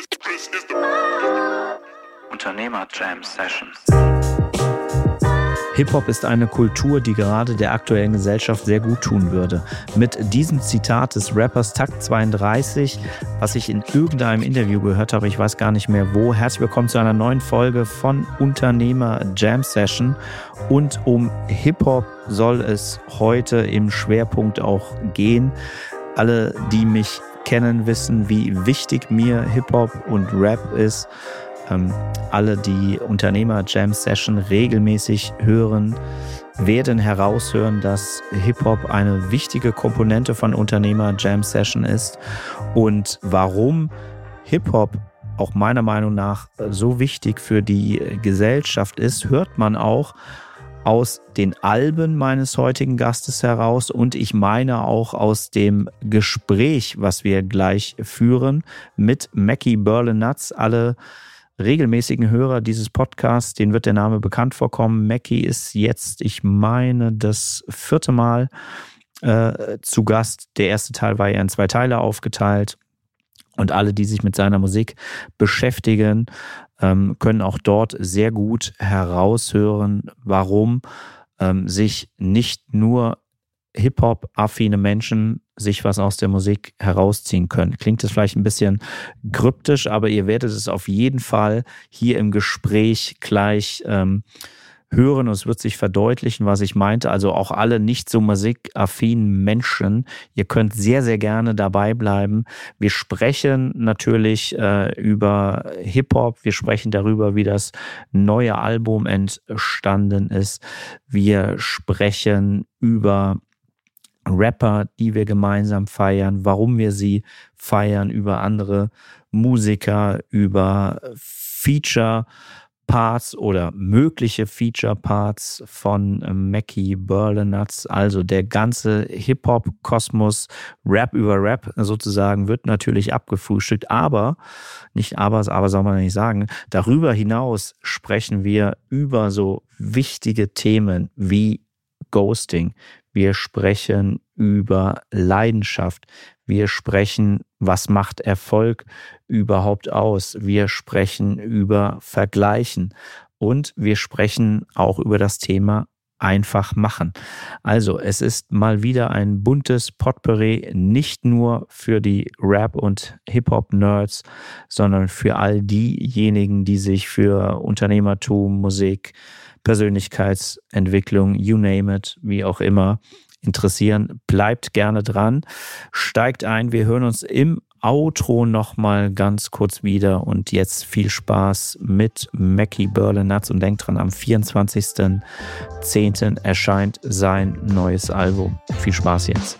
Unternehmer Jam Sessions. Hip-Hop ist eine Kultur, die gerade der aktuellen Gesellschaft sehr gut tun würde. Mit diesem Zitat des Rappers Takt32, was ich in irgendeinem Interview gehört habe, ich weiß gar nicht mehr wo. Herzlich willkommen zu einer neuen Folge von Unternehmer Jam Session. Und um Hip-Hop soll es heute im Schwerpunkt auch gehen. Alle, die mich kennen, wissen, wie wichtig mir Hip-Hop und Rap ist. Alle, die Unternehmer Jam Session regelmäßig hören, werden heraushören, dass Hip-Hop eine wichtige Komponente von Unternehmer Jam Session ist. Und warum Hip-Hop auch meiner Meinung nach so wichtig für die Gesellschaft ist, hört man auch aus den Alben meines heutigen Gastes heraus und ich meine auch aus dem Gespräch, was wir gleich führen mit Mackie Burle-Nuts. Alle regelmäßigen Hörer dieses Podcasts, denen wird der Name bekannt vorkommen. Mackie ist jetzt, ich meine, das 4. Mal zu Gast. Der erste Teil war ja in 2 Teile aufgeteilt. Und alle, die sich mit seiner Musik beschäftigen, können auch dort sehr gut heraushören, warum sich nicht nur Hip-Hop-affine Menschen sich was aus der Musik herausziehen können. Klingt das vielleicht ein bisschen kryptisch, aber ihr werdet es auf jeden Fall hier im Gespräch gleich hören und es wird sich verdeutlichen, was ich meinte. Also auch alle nicht so musikaffinen Menschen, ihr könnt sehr, sehr gerne dabei bleiben. Wir sprechen natürlich über Hip-Hop, wir sprechen darüber, wie das neue Album entstanden ist. Wir sprechen über Rapper, die wir gemeinsam feiern, warum wir sie feiern, über andere Musiker, über Feature-Parts oder mögliche Feature-Parts von Mackie Burle-Nuts. Also der ganze Hip-Hop-Kosmos, Rap über Rap sozusagen, wird natürlich abgefrühstückt. Aber soll man nicht sagen, darüber hinaus sprechen wir über so wichtige Themen wie Ghosting. Wir sprechen über Leidenschaft. Wir sprechen, was macht Erfolg überhaupt aus? Wir sprechen über Vergleichen. Und wir sprechen auch über das Thema einfach machen. Also es ist mal wieder ein buntes Potpourri, nicht nur für die Rap- und Hip-Hop-Nerds, sondern für all diejenigen, die sich für Unternehmertum, Musik, Persönlichkeitsentwicklung, you name it, wie auch immer, interessieren. Bleibt gerne dran, steigt ein. Wir hören uns im Outro nochmal ganz kurz wieder und jetzt viel Spaß mit Mackie Burle-Nuts und denkt dran, am 24.10. erscheint sein neues Album. Viel Spaß jetzt.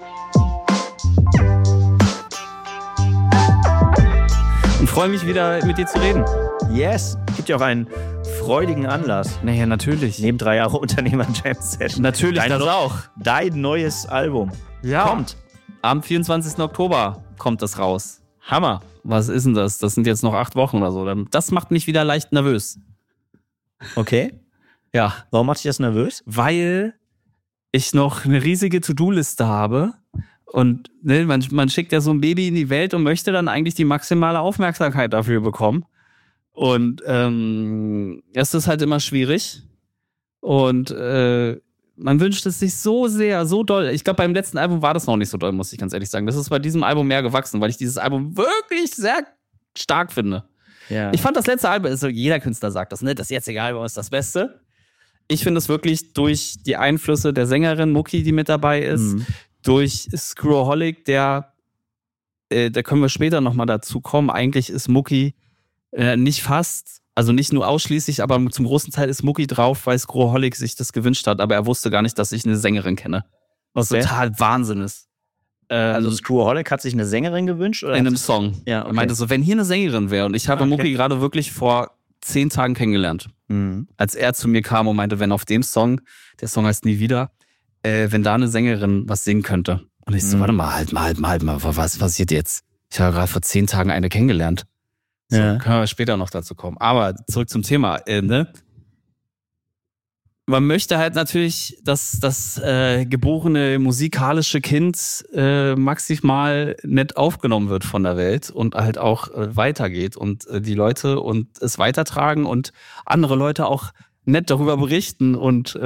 Ich freue mich wieder mit dir zu reden. Yes, gibt ja auch einen freudigen Anlass. Naja, natürlich. Neben 3 Jahre Unternehmer Jam Session. Natürlich, das auch. Dein neues Album kommt. Am 24. Oktober kommt das raus. Hammer. Was ist denn das? Das sind jetzt noch 8 Wochen oder so. Das macht mich wieder leicht nervös. Okay. Ja. Warum macht dich das nervös? Weil ich noch eine riesige To-Do-Liste habe. Und ne, man schickt ja so ein Baby in die Welt und möchte dann eigentlich die maximale Aufmerksamkeit dafür bekommen. Und es ist halt immer schwierig. Und man wünscht es sich so sehr, so doll. Ich glaube, beim letzten Album war das noch nicht so doll, muss ich ganz ehrlich sagen. Das ist bei diesem Album mehr gewachsen, weil ich dieses Album wirklich sehr stark finde. Ja. Ich fand das letzte Album, also jeder Künstler sagt das, ne? Das jetzige Album ist das Beste. Ich finde es wirklich durch die Einflüsse der Sängerin Mucki, die mit dabei ist, durch Screwaholic, da können wir später nochmal dazu kommen. Eigentlich ist Mucki nicht fast, also nicht nur ausschließlich, aber zum großen Teil ist Mucki drauf, weil Screwaholic sich das gewünscht hat, aber er wusste gar nicht, dass ich eine Sängerin kenne. Was total Wahnsinn ist. Also Screwaholic hat sich eine Sängerin gewünscht? Oder in einem Song. Ja, okay. Er meinte so, wenn hier eine Sängerin wäre, und ich habe Mucki gerade wirklich vor 10 Tagen kennengelernt. Als er zu mir kam und meinte, wenn auf dem Song, der Song heißt Nie wieder, wenn da eine Sängerin was singen könnte. Und ich so, warte mal, halt mal, was passiert jetzt? Ich habe gerade vor 10 Tagen eine kennengelernt. So, können wir später noch dazu kommen. Aber zurück zum Thema. man möchte halt natürlich, dass das geborene musikalische Kind maximal nett aufgenommen wird von der Welt und halt auch weitergeht und die Leute und es weitertragen und andere Leute auch nett darüber berichten und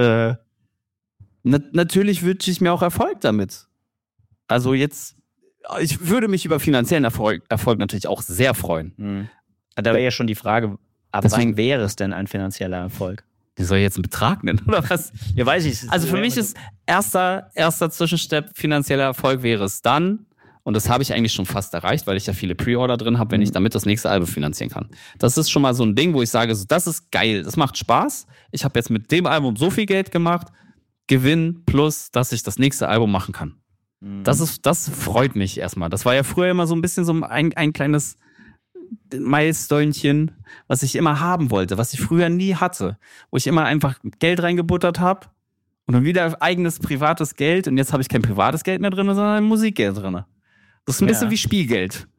natürlich wünsche ich mir auch Erfolg damit. Also jetzt, ich würde mich über finanziellen Erfolg natürlich auch sehr freuen. Da wäre ja schon die Frage, ab Deswegen- wann wäre es denn ein finanzieller Erfolg? Wie soll ich jetzt einen Betrag nennen oder was? Ja, weiß ich. Also für mich ist erster Zwischenstep finanzieller Erfolg wäre es dann, und das habe ich eigentlich schon fast erreicht, weil ich ja viele Pre-Order drin habe, wenn ich damit das nächste Album finanzieren kann. Das ist schon mal so ein Ding, wo ich sage, so, das ist geil, das macht Spaß. Ich habe jetzt mit dem Album so viel Geld gemacht, Gewinn plus, dass ich das nächste Album machen kann. Das freut mich erstmal. Das war ja früher immer so ein bisschen so ein kleines Milestonchen, was ich immer haben wollte, was ich früher nie hatte, wo ich immer einfach Geld reingebuttert habe und dann wieder eigenes privates Geld und jetzt habe ich kein privates Geld mehr drin, sondern Musikgeld drin. Das ist ein bisschen wie Spielgeld.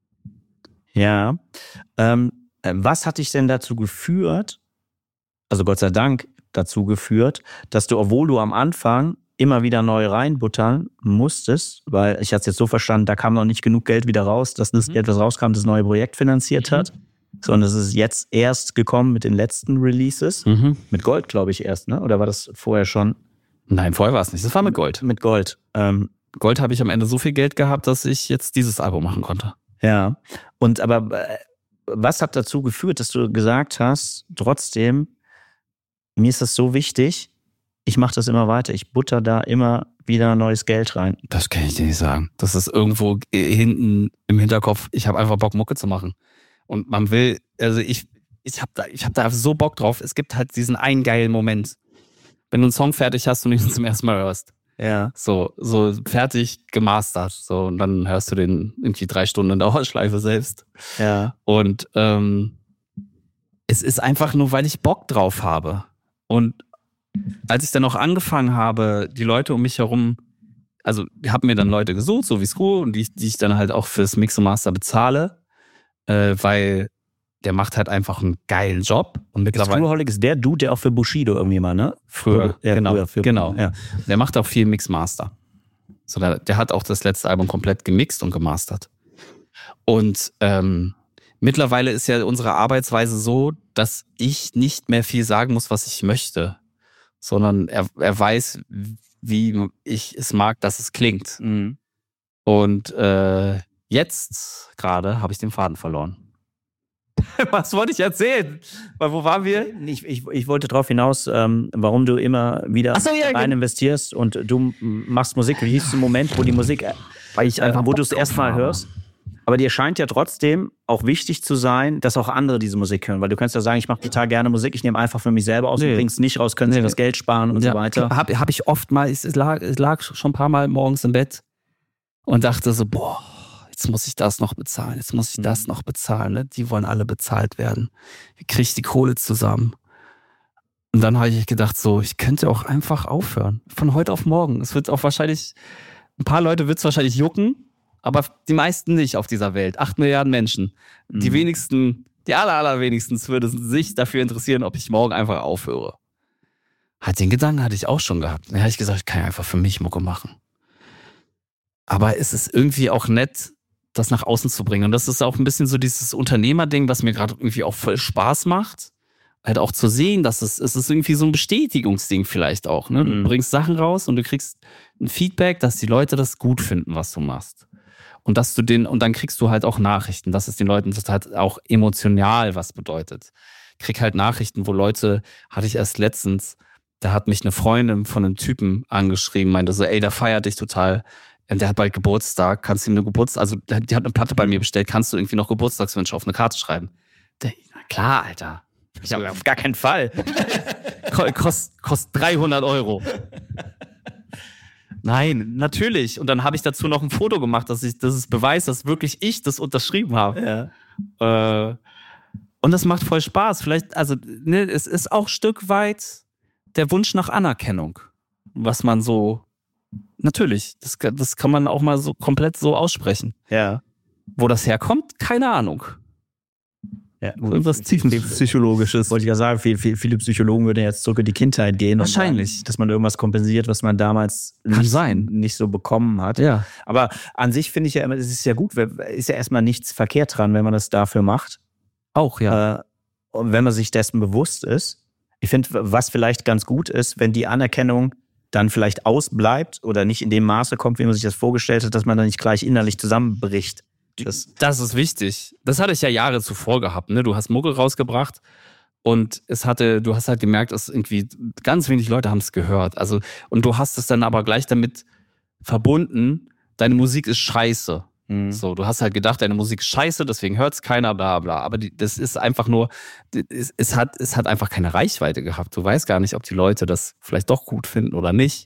Ja. Was hat dich denn dazu geführt, also Gott sei Dank dazu geführt, dass du, obwohl du am Anfang immer wieder neu reinbuttern musstest, weil ich hatte es jetzt so verstanden, da kam noch nicht genug Geld wieder raus, dass das Geld, was rauskam, das neue Projekt finanziert hat, sondern es ist jetzt erst gekommen mit den letzten Releases. Mit Gold, glaube ich, erst, ne? Oder war das vorher schon? Nein, vorher war es nicht. Das war mit Gold. Mit Gold. Gold habe ich am Ende so viel Geld gehabt, dass ich jetzt dieses Album machen konnte. Ja. Und aber was hat dazu geführt, dass du gesagt hast, trotzdem, mir ist das so wichtig, ich mache das immer weiter. Ich butter da immer wieder neues Geld rein. Das kann ich dir nicht sagen. Das ist irgendwo hinten im Hinterkopf. Ich habe einfach Bock, Mucke zu machen. Und man will, also ich hab da so Bock drauf. Es gibt halt diesen einen geilen Moment. Wenn du einen Song fertig hast und ihn zum ersten Mal hörst. Ja. So fertig gemastert. So, und dann hörst du den irgendwie 3 Stunden in Dauerschleife selbst. Ja. Und es ist einfach nur, weil ich Bock drauf habe. Und als ich dann auch angefangen habe, die Leute um mich herum, also ich habe mir dann Leute gesucht, so wie Screw, und die ich dann halt auch fürs Mix und Master bezahle, weil der macht halt einfach einen geilen Job. Und mittlerweile Screwaholic ist der Dude, der auch für Bushido irgendwie mal, ne? früher, Ja, genau, früher für, genau. Ja. Der macht auch viel Mix Master. So, der hat auch das letzte Album komplett gemixt und gemastert. Und mittlerweile ist ja unsere Arbeitsweise so, dass ich nicht mehr viel sagen muss, was ich möchte, sondern er weiß, wie ich es mag, dass es klingt. Und jetzt gerade habe ich den Faden verloren. Was wollte ich erzählen? Weil wo waren wir? Ich wollte darauf hinaus, warum du immer wieder rein investierst und du machst Musik. Wie hieß der Moment, wo die Musik, wo du es erstmal hörst? Aber dir scheint ja trotzdem auch wichtig zu sein, dass auch andere diese Musik hören. Weil du kannst ja sagen, ich mache total gerne Musik, ich nehme einfach für mich selber aus und bringe es nicht raus, können sie das Geld sparen und so weiter. Hab ich oft mal, ich lag schon ein paar Mal morgens im Bett und dachte so, boah, jetzt muss ich das noch bezahlen, jetzt muss ich das noch bezahlen. Ne? Die wollen alle bezahlt werden. Wie kriege ich die Kohle zusammen? Und dann habe ich gedacht so, ich könnte auch einfach aufhören. Von heute auf morgen. Es wird auch wahrscheinlich, ein paar Leute wird es wahrscheinlich jucken, aber die meisten nicht auf dieser Welt. 8 Milliarden Menschen. Die wenigsten, die allerwenigsten würden sich dafür interessieren, ob ich morgen einfach aufhöre. Den Gedanken hatte ich auch schon gehabt. Da habe ich gesagt, ich kann ja einfach für mich Mucke machen. Aber es ist irgendwie auch nett, das nach außen zu bringen. Und das ist auch ein bisschen so dieses Unternehmerding, was mir gerade irgendwie auch voll Spaß macht. Halt auch zu sehen, dass es ist irgendwie so ein Bestätigungsding vielleicht auch. Ne? Du bringst Sachen raus und du kriegst ein Feedback, dass die Leute das gut finden, was du machst. Und und dann kriegst du halt auch Nachrichten, dass es den Leuten das halt auch emotional was bedeutet. Ich krieg halt Nachrichten, wo Leute, hatte ich erst letztens, da hat mich eine Freundin von einem Typen angeschrieben, meinte so, ey, der feiert dich total. Der hat bald Geburtstag, kannst du ihm also die hat eine Platte bei mir bestellt, kannst du irgendwie noch Geburtstagswünsche auf eine Karte schreiben? Na klar, Alter. Ich habe auf gar keinen Fall. Kostet 300 €. Nein, natürlich. Und dann habe ich dazu noch ein Foto gemacht, dass es beweist, dass wirklich ich das unterschrieben habe. Ja. Und das macht voll Spaß. Vielleicht, also, ne, es ist auch ein Stück weit der Wunsch nach Anerkennung, was man so, natürlich, das kann man auch mal so komplett so aussprechen. Ja. Wo das herkommt, keine Ahnung. Ja, irgendwas tiefenpsychologisches. Wollte ich ja sagen, viele Psychologen würden jetzt zurück in die Kindheit gehen. Wahrscheinlich. Und dass man irgendwas kompensiert, was man damals nicht so bekommen hat. Ja. Aber an sich finde ich ja immer, es ist ja gut, ist ja erstmal nichts verkehrt dran, wenn man das dafür macht. Auch, ja. Und wenn man sich dessen bewusst ist. Ich finde, was vielleicht ganz gut ist, wenn die Anerkennung dann vielleicht ausbleibt oder nicht in dem Maße kommt, wie man sich das vorgestellt hat, dass man dann nicht gleich innerlich zusammenbricht. Das ist wichtig. Das hatte ich ja Jahre zuvor gehabt. Ne? Du hast Mucke rausgebracht und du hast halt gemerkt, dass irgendwie ganz wenig Leute haben es gehört. Also, und du hast es dann aber gleich damit verbunden, deine Musik ist scheiße. So, du hast halt gedacht, deine Musik ist scheiße, deswegen hört es keiner, bla bla. Aber das ist einfach nur, es hat einfach keine Reichweite gehabt. Du weißt gar nicht, ob die Leute das vielleicht doch gut finden oder nicht.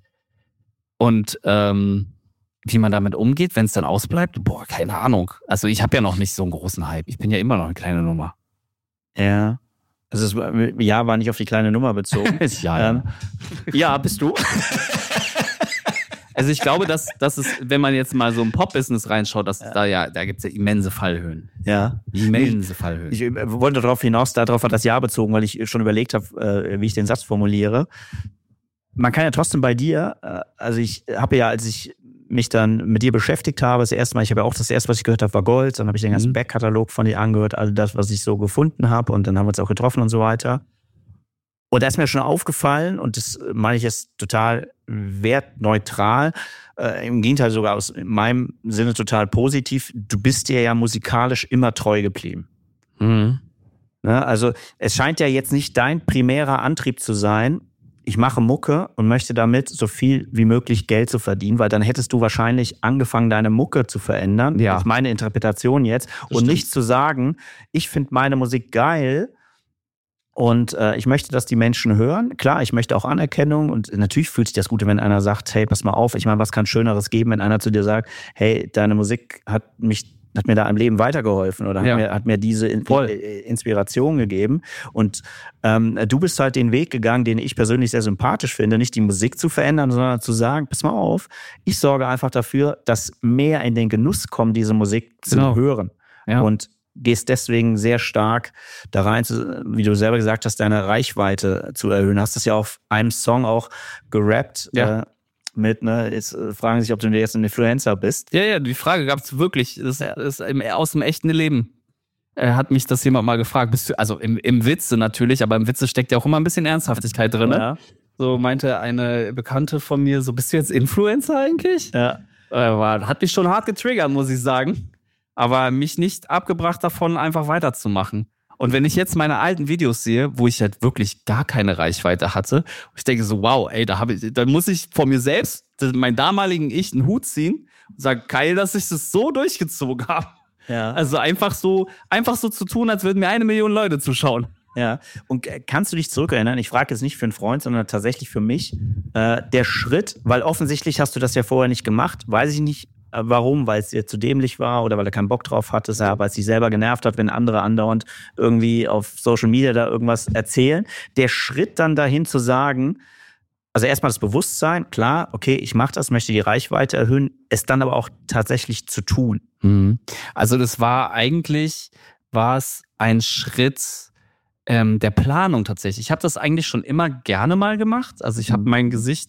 Und wie man damit umgeht, wenn es dann ausbleibt, keine Ahnung. Also ich habe ja noch nicht so einen großen Hype. Ich bin ja immer noch eine kleine Nummer. Ja. Also das war nicht auf die kleine Nummer bezogen. Ja, bist du. Also ich glaube, dass es, wenn man jetzt mal so im Pop-Business reinschaut, dass da gibt es ja immense Fallhöhen. Ja. Immense Fallhöhen. Ich wollte darauf hat das Jahr bezogen, weil ich schon überlegt habe, wie ich den Satz formuliere. Man kann ja trotzdem bei dir, also ich habe ja, als ich mich dann mit dir beschäftigt habe, das erste Mal, das erste, was ich gehört habe, war Gold, dann habe ich den ganzen Backkatalog von dir angehört, also das, was ich so gefunden habe, und dann haben wir uns auch getroffen und so weiter. Und da ist mir schon aufgefallen, und das meine ich jetzt total wertneutral, im Gegenteil sogar aus meinem Sinne total positiv, du bist dir ja musikalisch immer treu geblieben. Mhm. Ne, also es scheint ja jetzt nicht dein primärer Antrieb zu sein, ich mache Mucke und möchte damit so viel wie möglich Geld zu verdienen, weil dann hättest du wahrscheinlich angefangen, deine Mucke zu verändern. Ja. Das ist meine Interpretation jetzt. Und nicht zu sagen, ich finde meine Musik geil und ich möchte, dass die Menschen hören. Klar, ich möchte auch Anerkennung, und natürlich fühlt sich das gut, wenn einer sagt, hey, pass mal auf. Ich meine, was kann Schöneres geben, wenn einer zu dir sagt, hey, deine Musik hat mir da im Leben weitergeholfen oder hat mir diese Inspiration gegeben. Und du bist halt den Weg gegangen, den ich persönlich sehr sympathisch finde, nicht die Musik zu verändern, sondern zu sagen, pass mal auf, ich sorge einfach dafür, dass mehr in den Genuss kommen, diese Musik zu hören. Ja. Und gehst deswegen sehr stark da rein, wie du selber gesagt hast, deine Reichweite zu erhöhen. Hast das ja auf einem Song auch gerappt. Ja. Jetzt fragen sich, ob du jetzt ein Influencer bist. Ja, die Frage gab es wirklich. Das ist aus dem echten Leben. Hat mich das jemand mal gefragt. Bist du, also im Witze natürlich, aber im Witze steckt ja auch immer ein bisschen Ernsthaftigkeit drin. Ja. So meinte eine Bekannte von mir, so, bist du jetzt Influencer eigentlich? Ja. Hat mich schon hart getriggert, muss ich sagen. Aber mich nicht abgebracht davon, einfach weiterzumachen. Und wenn ich jetzt meine alten Videos sehe, wo ich halt wirklich gar keine Reichweite hatte, ich denke so, wow, ey, da muss ich vor mir selbst, meinen damaligen Ich, einen Hut ziehen und sagen, geil, dass ich das so durchgezogen habe. Ja. Also einfach so zu tun, als würden mir 1 Million Leute zuschauen. Ja, und kannst du dich zurückerinnern, ich frage jetzt nicht für einen Freund, sondern tatsächlich für mich, der Schritt, weil offensichtlich hast du das ja vorher nicht gemacht, weiß ich nicht, warum, weil es dir zu dämlich war oder weil er keinen Bock drauf hatte, weil es dich selber genervt hat, wenn andere andauernd irgendwie auf Social Media da irgendwas erzählen. Der Schritt dann dahin zu sagen, also erstmal das Bewusstsein, klar, okay, ich mache das, möchte die Reichweite erhöhen, es dann aber auch tatsächlich zu tun. Also das war es ein Schritt der Planung tatsächlich. Ich habe das eigentlich schon immer gerne mal gemacht. Also ich habe mein Gesicht,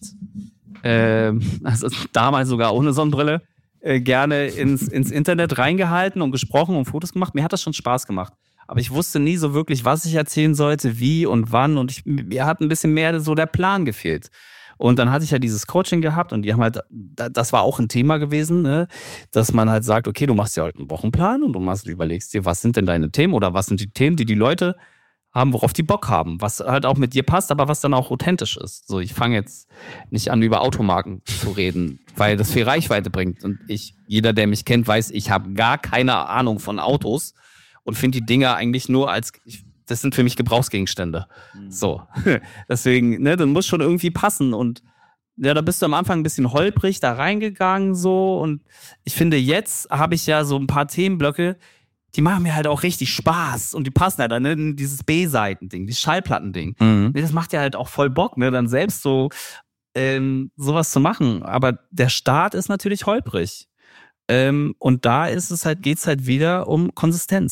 also damals sogar ohne Sonnenbrille, gerne ins Internet reingehalten und gesprochen und Fotos gemacht. Mir hat das schon Spaß gemacht. Aber ich wusste nie so wirklich, was ich erzählen sollte, wie und wann. Und mir hat ein bisschen mehr so der Plan gefehlt. Und dann hatte ich ja dieses Coaching gehabt und die haben halt, das war auch ein Thema gewesen, ne? Dass man halt sagt, okay, du machst ja halt einen Wochenplan und du überlegst dir, was sind denn deine Themen oder was sind die Themen, die Leute haben, worauf die Bock haben, was halt auch mit dir passt, aber was dann auch authentisch ist. So, ich fange jetzt nicht an, über Automarken zu reden, weil das viel Reichweite bringt. Und jeder, der mich kennt, weiß, ich habe gar keine Ahnung von Autos und finde die Dinger eigentlich nur das sind für mich Gebrauchsgegenstände. So, deswegen, ne, das muss schon irgendwie passen. Und ja, da bist du am Anfang ein bisschen holprig da reingegangen so. Und ich finde, jetzt habe ich ja so ein paar Themenblöcke, die machen mir halt auch richtig Spaß und die passen halt dann, ne, in dieses B-Seiten-Ding, dieses Schallplatten-Ding. Das macht ja halt auch voll Bock, ne, dann selbst so sowas zu machen. Aber der Start ist natürlich holprig. Und da geht's halt wieder um Konsistenz.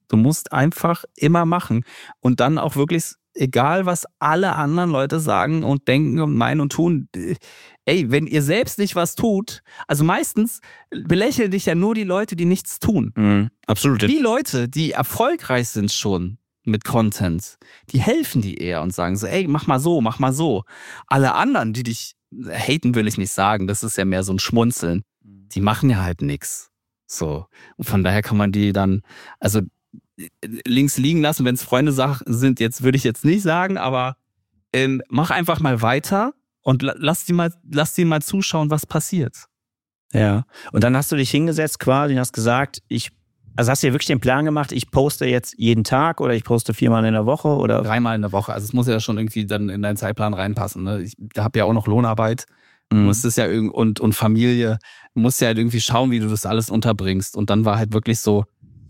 Du musst einfach immer machen und dann auch wirklich, egal was alle anderen Leute sagen und denken und meinen und tun, ey, wenn ihr selbst nicht was tut, also meistens belächeln dich ja nur die Leute, die nichts tun. Absolut. Die Leute, die erfolgreich sind schon mit Content, die helfen dir eher und sagen so, ey, mach mal so, mach mal so. Alle anderen, die dich haten, will ich nicht sagen, das ist ja mehr so ein Schmunzeln, die machen ja halt nichts. So. Und von daher kann man die dann, also links liegen lassen, wenn es Freunde sind, jetzt würde ich jetzt nicht sagen, aber mach einfach mal weiter und lass die mal zuschauen, was passiert. Ja. Und dann hast du dich hingesetzt quasi und hast gesagt, also hast du dir wirklich den Plan gemacht, ich poste jetzt jeden Tag oder ich poste 4-mal in der Woche oder? 3-mal in der Woche. Also es muss ja schon irgendwie dann in deinen Zeitplan reinpassen. Ne? Ich habe ja auch noch Lohnarbeit. Musst es ja und Familie. Du musst ja halt irgendwie schauen, wie du das alles unterbringst. Und dann war halt wirklich so,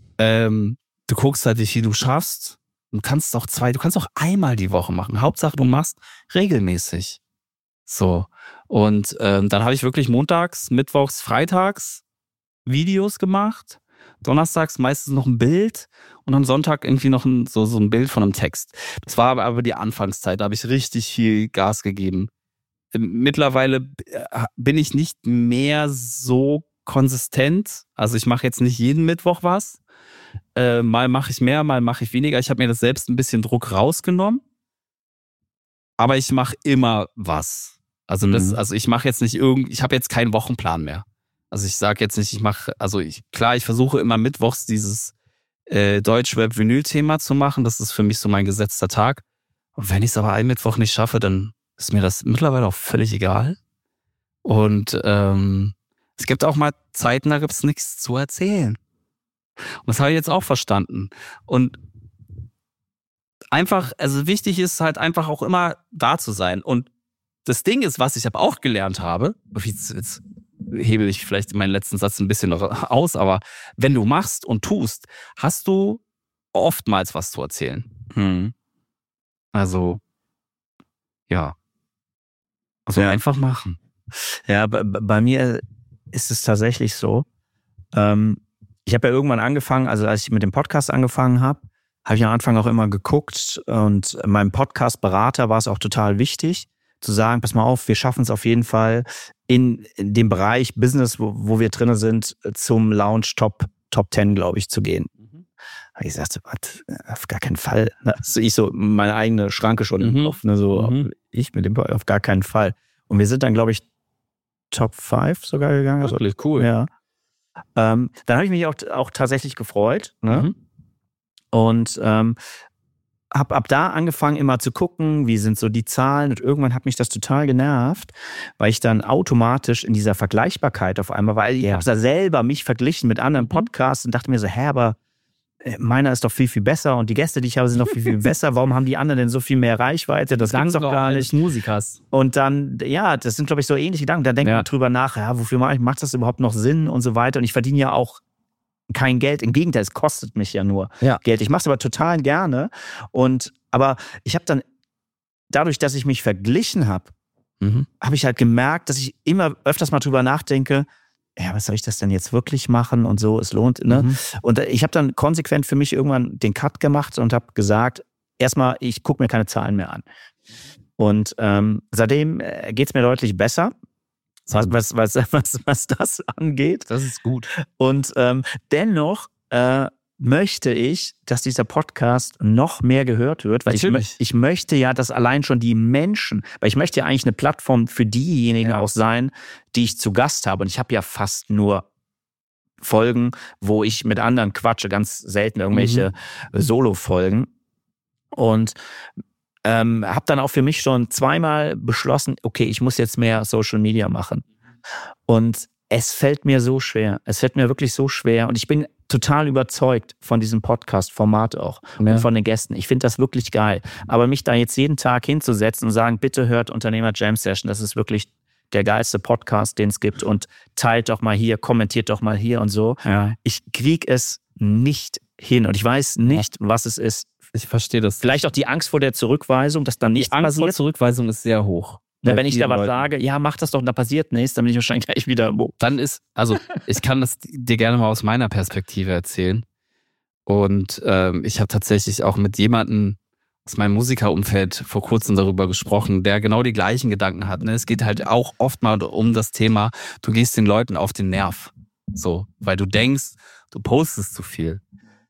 du guckst halt, wie viel du schaffst. Du kannst auch 1-mal die Woche machen. Hauptsache, du machst regelmäßig. So. Und dann habe ich wirklich montags, mittwochs, freitags Videos gemacht. Donnerstags meistens noch ein Bild und am Sonntag irgendwie noch so ein Bild von einem Text. Das war aber die Anfangszeit, da habe ich richtig viel Gas gegeben. Mittlerweile bin ich nicht mehr so konsistent. Also ich mache jetzt nicht jeden Mittwoch was. Mal mache ich mehr, mal mache ich weniger. Ich habe mir das selbst ein bisschen Druck rausgenommen. Aber ich mache immer was. Also ich mache jetzt nicht ich habe jetzt keinen Wochenplan mehr. Also ich sage jetzt nicht, ich versuche immer mittwochs dieses Deutschrap-Vinyl-Thema zu machen. Das ist für mich so mein gesetzter Tag. Und wenn ich es aber einen Mittwoch nicht schaffe, dann ist mir das mittlerweile auch völlig egal. Und es gibt auch mal Zeiten, da gibt es nichts zu erzählen. Und das habe ich jetzt auch verstanden. Und einfach, also wichtig ist halt einfach auch immer da zu sein. Und das Ding ist, was ich aber auch gelernt habe, jetzt hebel ich vielleicht meinen letzten Satz ein bisschen noch aus, aber wenn du machst und tust, hast du oftmals was zu erzählen. Also, ja. Also einfach machen. Ja, bei mir ist es tatsächlich so. Ich habe ja irgendwann angefangen, also als ich mit dem Podcast angefangen habe ich am Anfang auch immer geguckt und meinem Podcast-Berater war es auch total wichtig, zu sagen, pass mal auf, wir schaffen es auf jeden Fall in dem Bereich Business, wo wir drin sind, zum Launch Top 10, glaube ich, zu gehen. Aber ich sagte, auf gar keinen Fall. Also ich so meine eigene Schranke schon im Kopf, ich mit dem auf gar keinen Fall. Und wir sind dann, glaube ich, Top 5 sogar gegangen. Wirklich cool. Ja. Dann habe ich mich auch tatsächlich gefreut. Ne? Und habe ab da angefangen immer zu gucken, wie sind so die Zahlen und irgendwann hat mich das total genervt, weil ich dann automatisch in dieser Vergleichbarkeit auf einmal, weil ich habe da selber mich verglichen mit anderen Podcasts und dachte mir so, aber meiner ist doch viel, viel besser und die Gäste, die ich habe, sind doch viel, viel besser. Warum haben die anderen denn so viel mehr Reichweite? Das gibt's doch gar nicht. Musikers. Und dann, das sind, glaube ich, so ähnliche Gedanken. Da denkt man drüber nach, wofür macht das überhaupt noch Sinn und so weiter. Und ich verdiene ja auch kein Geld. Im Gegenteil, es kostet mich ja nur Geld. Ich mache es aber total gerne. Aber ich habe dann, dadurch, dass ich mich verglichen habe, habe ich halt gemerkt, dass ich immer öfters mal drüber nachdenke, was soll ich das denn jetzt wirklich machen und so, es lohnt, ne? Und ich habe dann konsequent für mich irgendwann den Cut gemacht und habe gesagt, erstmal, ich gucke mir keine Zahlen mehr an. Und seitdem geht's mir deutlich besser, was das angeht. Das ist gut. Und dennoch möchte ich, dass dieser Podcast noch mehr gehört wird, weil ich möchte ja, dass allein schon die Menschen, weil ich möchte ja eigentlich eine Plattform für diejenigen auch sein, die ich zu Gast habe. Und ich habe ja fast nur Folgen, wo ich mit anderen quatsche, ganz selten irgendwelche Solo-Folgen. Und habe dann auch für mich schon 2-mal beschlossen, okay, ich muss jetzt mehr Social Media machen. Und es fällt mir so schwer. Es fällt mir wirklich so schwer. Und ich bin total überzeugt von diesem Podcast-Format auch und von den Gästen. Ich finde das wirklich geil. Aber mich da jetzt jeden Tag hinzusetzen und sagen, bitte hört Unternehmer Jam Session, das ist wirklich der geilste Podcast, den es gibt und teilt doch mal hier, kommentiert doch mal hier und so. Ja. Ich kriege es nicht hin und ich weiß nicht, was es ist. Ich verstehe das. Vielleicht auch die Angst vor der Zurückweisung, dass dann nichts passiert. Die Angst vor Zurückweisung ist sehr hoch. Wenn ich da was sage, mach das doch, da passiert nichts, dann bin ich wahrscheinlich gleich wieder. Dann ist, ich kann das dir gerne mal aus meiner Perspektive erzählen. Und ich habe tatsächlich auch mit jemandem aus meinem Musikerumfeld vor kurzem darüber gesprochen, der genau die gleichen Gedanken hat. Ne? Es geht halt auch oft mal um das Thema, du gehst den Leuten auf den Nerv. So, weil du denkst, du postest zu viel.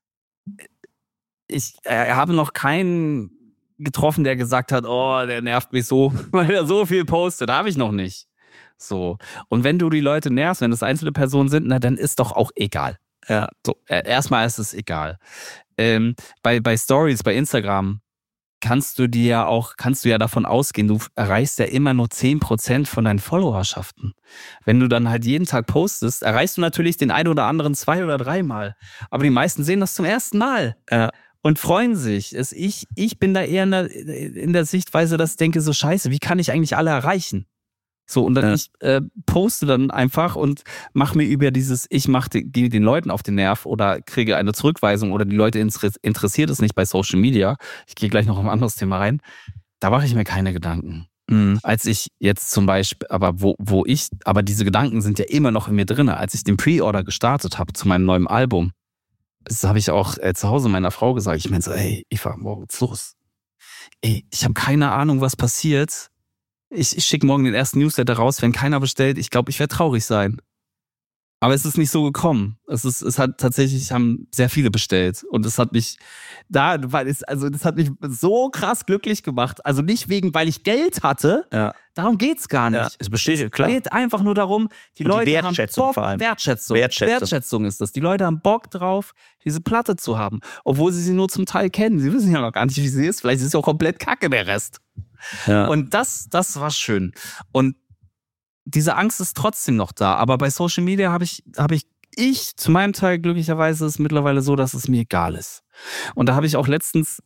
Ich habe noch keinen getroffen, der gesagt hat, oh, der nervt mich so, weil er so viel postet. Habe ich noch nicht. So. Und wenn du die Leute nervst, wenn es einzelne Personen sind, na, dann ist doch auch egal. Ja, so, erstmal ist es egal. Bei Stories, bei Instagram, kannst du ja davon ausgehen, du erreichst ja immer nur 10% von deinen Followerschaften. Wenn du dann halt jeden Tag postest, erreichst du natürlich den einen oder anderen 2 oder 3 Mal. Aber die meisten sehen das zum ersten Mal. Und freuen sich. Ich bin da eher in der Sichtweise, dass ich denke, so scheiße, wie kann ich eigentlich alle erreichen? So, und dann ich poste dann einfach und mache mir über dieses, gehe den Leuten auf den Nerv oder kriege eine Zurückweisung oder die Leute interessiert es nicht bei Social Media. Ich gehe gleich noch auf ein anderes Thema rein. Da mache ich mir keine Gedanken. Als ich jetzt zum Beispiel, aber aber diese Gedanken sind ja immer noch in mir drin. Als ich den Pre-Order gestartet habe zu meinem neuen Album, das habe ich auch zu Hause meiner Frau gesagt. Ich meine so, ey, Eva, morgens los. Ey, ich habe keine Ahnung, was passiert. Ich schicke morgen den ersten Newsletter raus, wenn keiner bestellt. Ich glaube, ich werde traurig sein. Aber es ist nicht so gekommen. Haben sehr viele bestellt. Und das hat mich so krass glücklich gemacht. Also nicht weil ich Geld hatte. Ja. Darum geht's gar nicht. Ja, es besteht, klar. Es geht einfach nur darum, die Leute Wertschätzung haben Bock, vor allem. Wertschätzung ist das. Die Leute haben Bock drauf, diese Platte zu haben. Obwohl sie nur zum Teil kennen. Sie wissen ja noch gar nicht, wie sie ist. Vielleicht ist sie auch komplett kacke, der Rest. Ja. Und das war schön. Und diese Angst ist trotzdem noch da. Aber bei Social Media habe ich zu meinem Teil glücklicherweise ist mittlerweile so, dass es mir egal ist. Und da habe ich auch letztens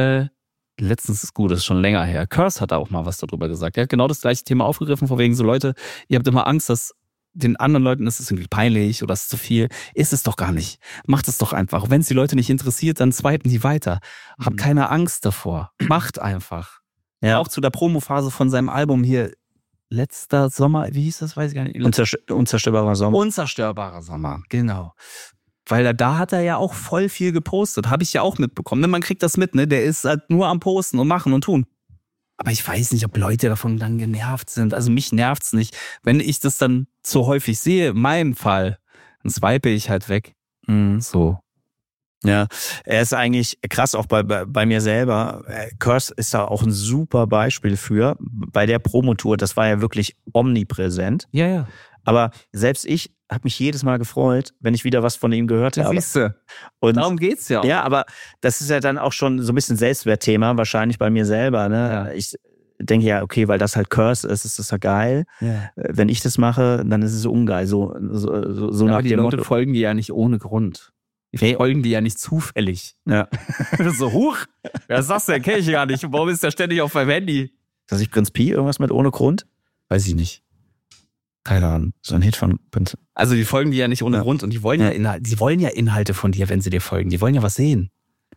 ist gut, das ist schon länger her. Curse hat da auch mal was darüber gesagt. Er hat genau das gleiche Thema aufgegriffen, von wegen so, Leute, ihr habt immer Angst, dass den anderen Leuten ist es irgendwie peinlich oder ist es zu viel. Ist es doch gar nicht. Macht es doch einfach. Wenn es die Leute nicht interessiert, dann swipen die weiter. Habt keine Angst davor. Macht einfach. Ja. Auch zu der Promophase von seinem Album hier, letzter Sommer, wie hieß das, weiß ich gar nicht. Unzerstörbarer Sommer. Unzerstörbarer Sommer, genau. Weil da hat er ja auch voll viel gepostet. Habe ich ja auch mitbekommen. Man kriegt das mit, ne? Der ist halt nur am Posten und machen und tun. Aber ich weiß nicht, ob Leute davon dann genervt sind. Also mich nervt's nicht. Wenn ich das dann zu häufig sehe, in meinem Fall, dann swipe ich halt weg. So. Ja, er ist eigentlich krass, auch bei mir selber. Curse ist da auch ein super Beispiel für. Bei der Promotour, das war ja wirklich omnipräsent. Ja. Aber selbst ich habe mich jedes Mal gefreut, wenn ich wieder was von ihm gehört habe. Siehst du. Und darum geht's ja auch. Ja, aber das ist ja dann auch schon so ein bisschen Selbstwertthema, wahrscheinlich bei mir selber. Ne? Ja. Ich denke ja, okay, weil das halt Curse ist das ja geil. Ja. Wenn ich das mache, dann ist es ungeil. So nach die Leute folgen dir ja nicht ohne Grund. Die folgen die ja nicht zufällig. Ja. So, huch, wer ist das denn? Kenn ich gar nicht. Warum ist der ständig auf meinem Handy? Ist das nicht Prinz Pi, irgendwas mit ohne Grund? Weiß ich nicht. Keine Ahnung. So ein Hit von Prinz. Also die folgen dir ja nicht ohne Grund und die wollen ja Inhalte von dir, wenn sie dir folgen. Die wollen ja was sehen.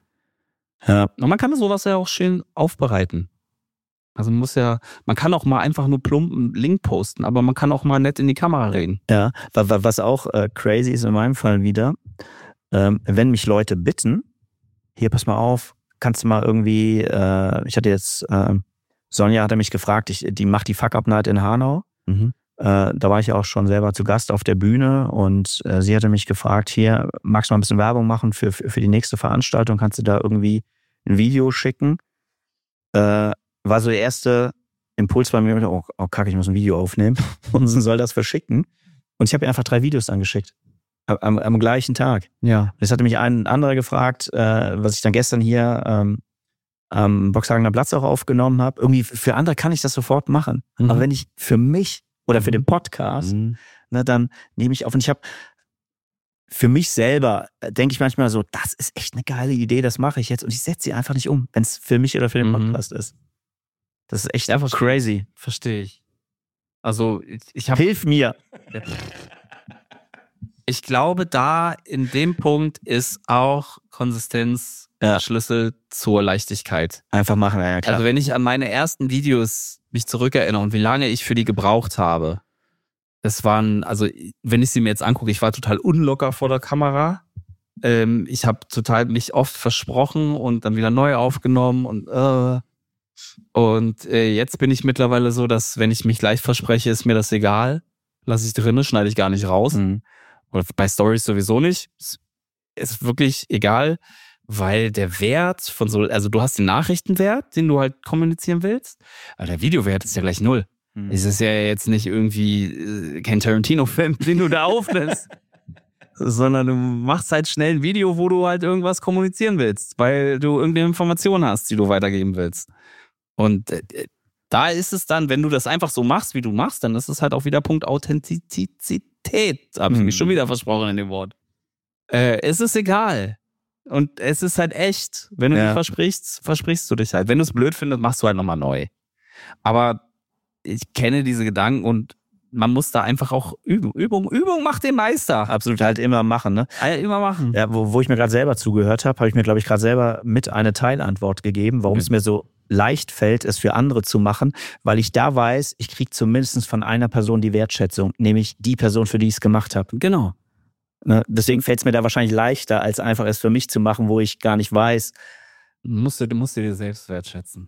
Ja. Und man kann sowas ja auch schön aufbereiten. Also man kann auch mal einfach nur plumpen Link posten, aber man kann auch mal nett in die Kamera reden. Ja, was auch crazy ist in meinem Fall wieder, wenn mich Leute bitten, hier, pass mal auf, kannst du mal irgendwie, ich hatte jetzt, Sonja hatte mich gefragt, die macht die Fuck-Up-Night in Hanau. Da war ich ja auch schon selber zu Gast auf der Bühne und sie hatte mich gefragt, hier, magst du mal ein bisschen Werbung machen für die nächste Veranstaltung, kannst du da irgendwie ein Video schicken? War so der erste Impuls bei mir, oh kacke, ich muss ein Video aufnehmen und soll das verschicken. Und ich habe ihr einfach 3 Videos angeschickt. Am gleichen Tag. Ja. Das hatte mich ein anderer gefragt, was ich dann gestern hier am Boxhagener Platz auch aufgenommen habe. Irgendwie für andere kann ich das sofort machen. Aber wenn ich für mich oder für den Podcast, ne, dann nehme ich auf. Und ich habe für mich selber, denke ich manchmal so, das ist echt eine geile Idee, das mache ich jetzt. Und ich setze sie einfach nicht um, wenn es für mich oder für den Podcast ist. Das ist echt einfach crazy. Verstehe ich. Also Hilf mir. Ich glaube, da in dem Punkt ist auch Konsistenz Schlüssel zur Leichtigkeit. Einfach machen, ja klar. Also wenn ich an meine ersten Videos mich zurückerinnere und wie lange ich für die gebraucht habe, das waren, also wenn ich sie mir jetzt angucke, ich war total unlocker vor der Kamera. Ich habe total mich oft versprochen und dann wieder neu aufgenommen und jetzt bin ich mittlerweile so, dass wenn ich mich leicht verspreche, ist mir das egal. Lasse ich drinne, schneide ich gar nicht raus. Oder bei Stories sowieso nicht. Ist wirklich egal, weil der Wert von so, also du hast den Nachrichtenwert, den du halt kommunizieren willst, aber der Videowert ist ja gleich 0. Es ist ja jetzt nicht irgendwie kein Tarantino-Film, den du da aufnimmst, sondern du machst halt schnell ein Video, wo du halt irgendwas kommunizieren willst, weil du irgendeine Information hast, die du weitergeben willst. Und da ist es dann, wenn du das einfach so machst, wie du machst, dann ist es halt auch wieder Punkt Authentizität. Habe ich mich schon wieder versprochen in dem Wort. Es ist egal. Und es ist halt echt. Wenn du dich versprichst, versprichst du dich halt. Wenn du es blöd findest, machst du halt nochmal neu. Aber ich kenne diese Gedanken und man muss da einfach auch üben. Übung macht den Meister. Absolut, halt immer machen, ne? Immer machen. Ja, wo ich mir gerade selber zugehört habe ich mir, glaube ich, gerade selber mit eine Teilantwort gegeben, warum es mir so leicht fällt, es für andere zu machen, weil ich da weiß, ich kriege zumindest von einer Person die Wertschätzung, nämlich die Person, für die ich es gemacht habe. Genau. Ne? Deswegen fällt es mir da wahrscheinlich leichter, als einfach es für mich zu machen, wo ich gar nicht weiß. Du musst dir selbst wertschätzen.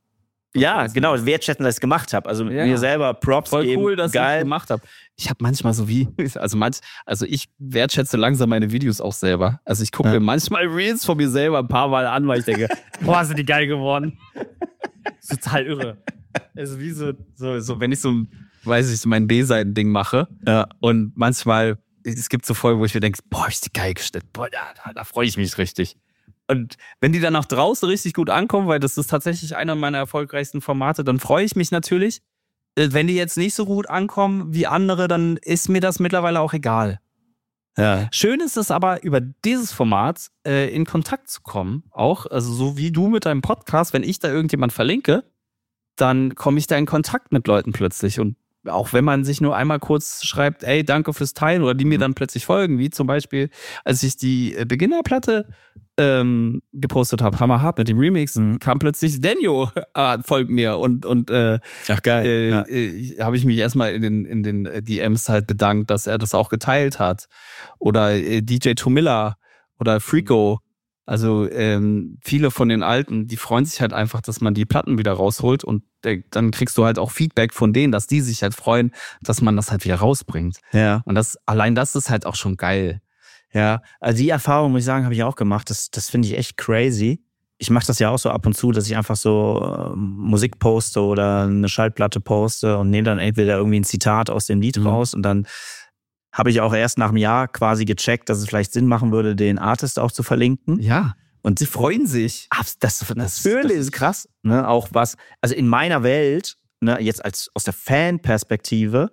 Ja, genau, wertschätzen, dass ich es gemacht habe. Also mir selber Props voll geben. Voll cool, dass ich es gemacht habe. Ich habe manchmal so also ich wertschätze langsam meine Videos auch selber. Also ich gucke mir manchmal Reels von mir selber ein paar Mal an, weil ich denke, boah, sind die geil geworden. Das ist total irre. Also wie so wenn ich so mein B-Seiten-Ding mache. Und manchmal, es gibt so Folgen, wo ich mir denke, boah, ist die geil geschnitten. Boah, da freue ich mich richtig. Und wenn die dann nach draußen richtig gut ankommen, weil das ist tatsächlich einer meiner erfolgreichsten Formate, dann freue ich mich natürlich. Wenn die jetzt nicht so gut ankommen wie andere, dann ist mir das mittlerweile auch egal. Ja. Schön ist es aber, über dieses Format in Kontakt zu kommen. Auch, also so wie du mit deinem Podcast, wenn ich da irgendjemand verlinke, dann komme ich da in Kontakt mit Leuten plötzlich. Und auch wenn man sich nur einmal kurz schreibt, ey, danke fürs Teilen, oder die mir dann plötzlich folgen, wie zum Beispiel, als ich die Beginnerplatte gepostet habe, hammerhart mit dem Remix, kam plötzlich Daniel, folgt mir und ach geil. habe ich mich erstmal in den DMs halt bedankt, dass er das auch geteilt hat. Oder DJ Tomilla oder Freako. Also viele von den Alten, die freuen sich halt einfach, dass man die Platten wieder rausholt und dann kriegst du halt auch Feedback von denen, dass die sich halt freuen, dass man das halt wieder rausbringt. Ja. Und allein das ist halt auch schon geil. Ja, also die Erfahrung, muss ich sagen, habe ich auch gemacht. Das finde ich echt crazy. Ich mache das ja auch so ab und zu, dass ich einfach so Musik poste oder eine Schallplatte poste und nehme dann entweder irgendwie ein Zitat aus dem Lied raus und dann habe ich auch erst nach einem Jahr quasi gecheckt, dass es vielleicht Sinn machen würde, den Artist auch zu verlinken. Ja. Und sie freuen sich. Das ist krass. Ne? Auch was, also in meiner Welt, ne, jetzt aus der Fan-Perspektive,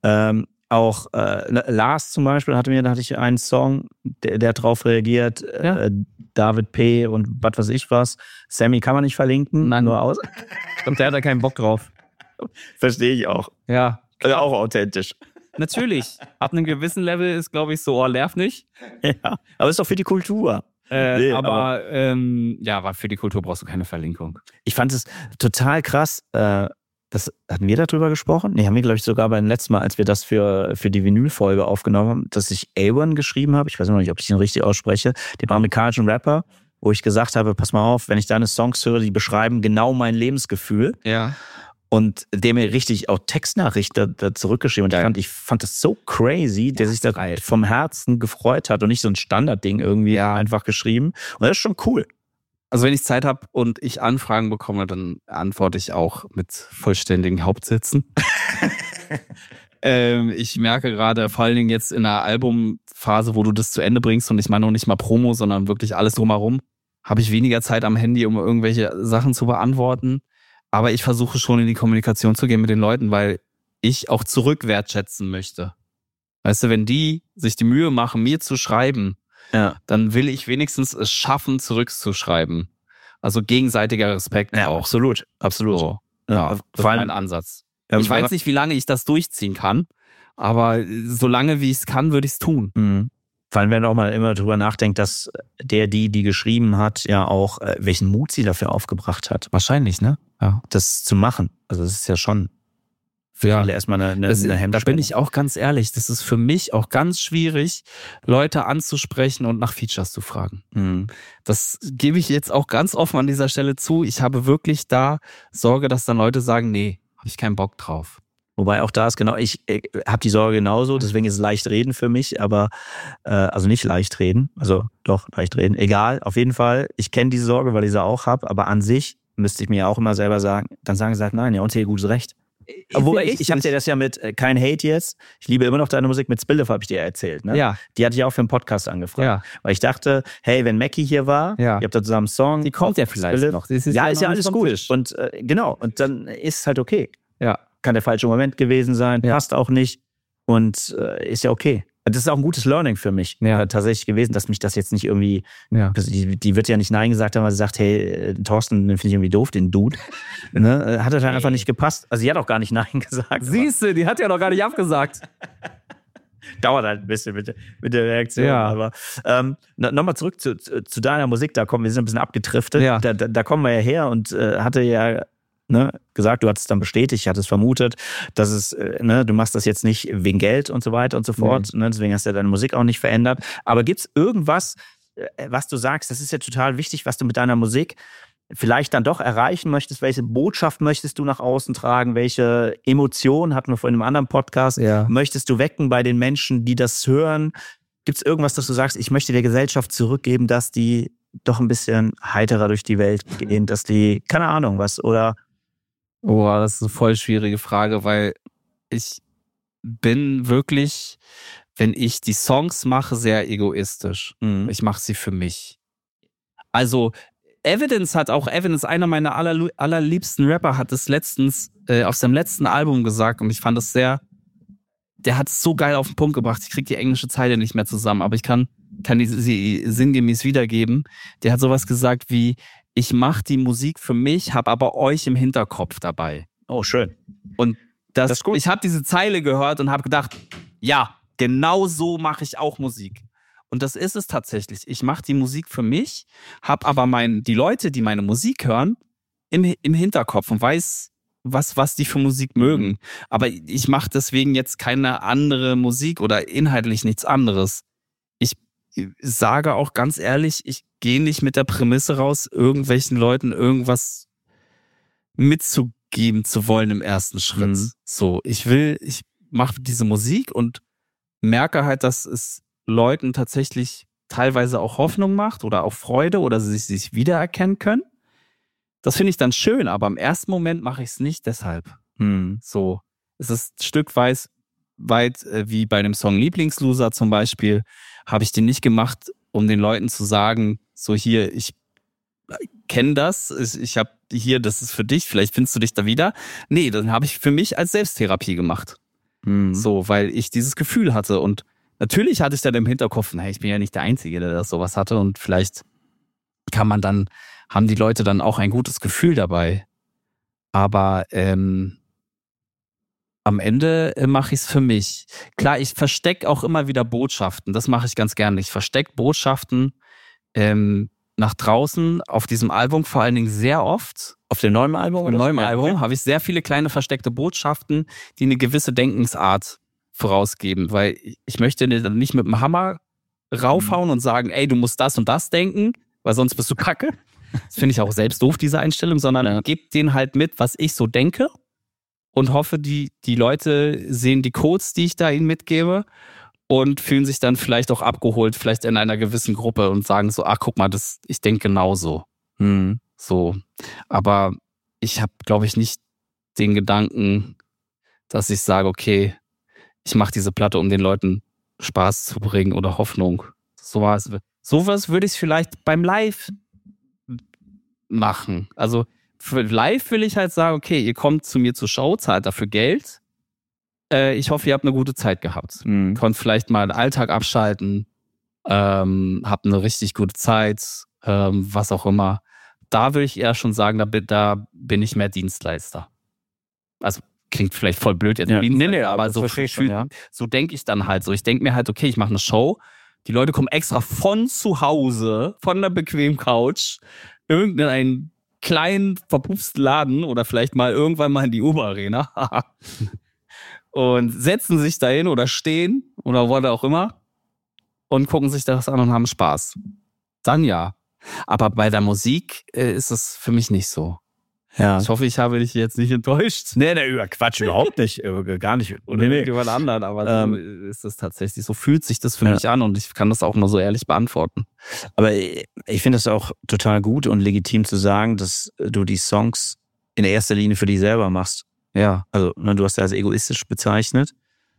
auch Lars zum Beispiel da hatte ich einen Song, der drauf reagiert, David P. und was weiß ich was. Sammy kann man nicht verlinken. Nein. Nur aus. Und der hat da keinen Bock drauf. Verstehe ich auch. Ja. Also auch authentisch. Natürlich. Ab einem gewissen Level ist, glaube ich, so, nerv nicht. Ja, aber ist doch für die Kultur. Aber für die Kultur brauchst du keine Verlinkung. Ich fand es total krass. Das hatten wir darüber gesprochen? Nee, haben wir, glaube ich, sogar beim letzten Mal, als wir das für die Vinyl-Folge aufgenommen haben, dass ich A1 geschrieben habe. Ich weiß noch nicht, ob ich den richtig ausspreche. Den amerikanischen Rapper, wo ich gesagt habe, pass mal auf, wenn ich deine Songs höre, die beschreiben genau mein Lebensgefühl. Ja. Und der mir richtig auch Textnachrichten da zurückgeschrieben. Und ich fand das so crazy, der sich da vom Herzen gefreut hat und nicht so ein Standardding irgendwie einfach geschrieben. Und das ist schon cool. Also wenn ich Zeit habe und ich Anfragen bekomme, dann antworte ich auch mit vollständigen Hauptsätzen. Ich merke gerade, vor allen Dingen jetzt in der Albumphase, wo du das zu Ende bringst, und ich meine noch nicht mal Promo, sondern wirklich alles drumherum, habe ich weniger Zeit am Handy, um irgendwelche Sachen zu beantworten. Aber ich versuche schon in die Kommunikation zu gehen mit den Leuten, weil ich auch zurück wertschätzen möchte. Weißt du, wenn die sich die Mühe machen, mir zu schreiben, dann will ich wenigstens es schaffen, zurückzuschreiben. Also gegenseitiger Respekt. Ja, auch. absolut. So. Ja, das ist mein Ansatz. Ich weiß nicht, wie lange ich das durchziehen kann, aber solange wie ich es kann, würde ich es tun. Mhm. Vor allem, wenn man auch mal immer drüber nachdenkt, dass die geschrieben hat, ja auch, welchen Mut sie dafür aufgebracht hat. Wahrscheinlich, ne? Ja. Das zu machen. Also das ist ja schon für alle erstmal eine Hemmschwelle. Da bin ich auch ganz ehrlich, das ist für mich auch ganz schwierig, Leute anzusprechen und nach Features zu fragen. Das gebe ich jetzt auch ganz offen an dieser Stelle zu. Ich habe wirklich da Sorge, dass dann Leute sagen, nee, habe ich keinen Bock drauf. Wobei auch da ist genau, ich habe die Sorge genauso, deswegen ist es leicht reden für mich, aber also nicht leicht reden, also doch leicht reden, egal, auf jeden Fall, ich kenne diese Sorge, weil ich sie auch habe, aber an sich müsste ich mir auch immer selber sagen, dann sagen sie halt, nein, ja, und hier gutes Recht. Obwohl, ich habe dir das ja mit, kein Hate jetzt, ich liebe immer noch deine Musik, mit Spillef habe ich dir erzählt, ne? Ja. Die hatte ich auch für einen Podcast angefragt, weil ich dachte, hey, wenn Mackie hier war, ihr habt da zusammen einen Song. Die kommt ja vielleicht Spillef. noch. Ist ja alles gut. Und genau, und dann ist es halt okay. Ja. Kann der falsche Moment gewesen sein, passt auch nicht und ist ja okay. Das ist auch ein gutes Learning für mich tatsächlich gewesen, dass mich das jetzt nicht irgendwie, die wird ja nicht Nein gesagt haben, weil sie sagt, hey, Thorsten, den finde ich irgendwie doof, den Dude. Ne? Hat das halt einfach nicht gepasst. Also sie hat auch gar nicht Nein gesagt. Siehst du, die hat ja noch gar nicht abgesagt. Dauert halt ein bisschen mit der Reaktion. Ja. Aber nochmal zurück zu deiner Musik, wir sind ein bisschen abgedriftet. Ja. Da kommen wir ja her und hatte ja gesagt, du hattest es dann bestätigt, ich hatte es vermutet, dass es, du machst das jetzt nicht wegen Geld und so weiter und so fort, deswegen hast du ja deine Musik auch nicht verändert. Aber gibt es irgendwas, was du sagst, das ist ja total wichtig, was du mit deiner Musik vielleicht dann doch erreichen möchtest, welche Botschaft möchtest du nach außen tragen, welche Emotionen, hatten wir vorhin in einem anderen Podcast, möchtest du wecken bei den Menschen, die das hören? Gibt es irgendwas, dass du sagst, ich möchte der Gesellschaft zurückgeben, dass die doch ein bisschen heiterer durch die Welt gehen, dass die, keine Ahnung was, oder... Oh, das ist eine voll schwierige Frage, weil ich bin wirklich, wenn ich die Songs mache, sehr egoistisch. Ich mache sie für mich. Also Evidence, einer meiner allerliebsten Rapper, hat es letztens auf seinem letzten Album gesagt und ich fand das der hat es so geil auf den Punkt gebracht. Ich kriege die englische Zeile nicht mehr zusammen, aber ich kann sie sinngemäß wiedergeben. Der hat sowas gesagt wie: Ich mache die Musik für mich, habe aber euch im Hinterkopf dabei. Oh, schön. Und das ist gut. Ich habe diese Zeile gehört und habe gedacht, ja, genau so mache ich auch Musik. Und das ist es tatsächlich. Ich mache die Musik für mich, habe aber die Leute, die meine Musik hören, im Hinterkopf und weiß, was die für Musik mögen. Aber ich mache deswegen jetzt keine andere Musik oder inhaltlich nichts anderes. Ich sage auch ganz ehrlich, ich gehe nicht mit der Prämisse raus, irgendwelchen Leuten irgendwas mitzugeben zu wollen im ersten Schritt. So, ich mache diese Musik und merke halt, dass es Leuten tatsächlich teilweise auch Hoffnung macht oder auch Freude oder sie sich wiedererkennen können. Das finde ich dann schön, aber im ersten Moment mache ich es nicht deshalb. So, es ist stückweise weit wie bei dem Song Lieblingsloser zum Beispiel, habe ich den nicht gemacht, um den Leuten zu sagen, so hier, ich kenne das, ich habe hier, das ist für dich, vielleicht findest du dich da wieder. Nee, dann habe ich für mich als Selbsttherapie gemacht. So, weil ich dieses Gefühl hatte und natürlich hatte ich dann im Hinterkopf, ich bin ja nicht der Einzige, der das sowas hatte und vielleicht haben die Leute dann auch ein gutes Gefühl dabei. Aber am Ende mache ich es für mich. Klar, ich verstecke auch immer wieder Botschaften. Das mache ich ganz gerne. Ich verstecke Botschaften nach draußen auf diesem Album vor allen Dingen sehr oft. Auf dem neuen Album? Auf dem neuen Album habe ich sehr viele kleine versteckte Botschaften, die eine gewisse Denkensart vorausgeben. Weil ich möchte dann nicht mit dem Hammer raufhauen und sagen, ey, du musst das und das denken, weil sonst bist du kacke. Das finde ich auch selbst doof, diese Einstellung, sondern gebe denen halt mit, was ich so denke und hoffe, die Leute sehen die Codes, die ich da ihnen mitgebe und fühlen sich dann vielleicht auch abgeholt, vielleicht in einer gewissen Gruppe und sagen so, guck mal, ich denke genauso. So. Aber ich habe, glaube ich, nicht den Gedanken, dass ich sage, okay, ich mache diese Platte, um den Leuten Spaß zu bringen oder Hoffnung. Sowas würde ich vielleicht beim Live machen. Also für live will ich halt sagen, okay, ihr kommt zu mir zur Show, zahlt dafür Geld. Ich hoffe, ihr habt eine gute Zeit gehabt. Konnt vielleicht mal den Alltag abschalten, habt eine richtig gute Zeit, was auch immer. Da würde ich eher schon sagen, da bin ich mehr Dienstleister. Also klingt vielleicht voll blöd jetzt. Aber so denke ich dann halt so. Ich denke mir halt, okay, ich mache eine Show. Die Leute kommen extra von zu Hause, von der bequemen Couch, irgendeinen kleinen verpupsten Laden oder vielleicht mal irgendwann mal in die Uber-Arena und setzen sich dahin oder stehen oder wo auch immer und gucken sich das an und haben Spaß. Dann ja. Aber bei der Musik ist es für mich nicht so. Ja. Ich hoffe, ich habe dich jetzt nicht enttäuscht. Nee, Quatsch, überhaupt nicht. Gar nicht. Oder irgendjemand anderen, aber so ist es tatsächlich. So fühlt sich das für mich an und ich kann das auch nur so ehrlich beantworten. Aber ich finde es auch total gut und legitim zu sagen, dass du die Songs in erster Linie für dich selber machst. Ja. Also, du hast ja als egoistisch bezeichnet.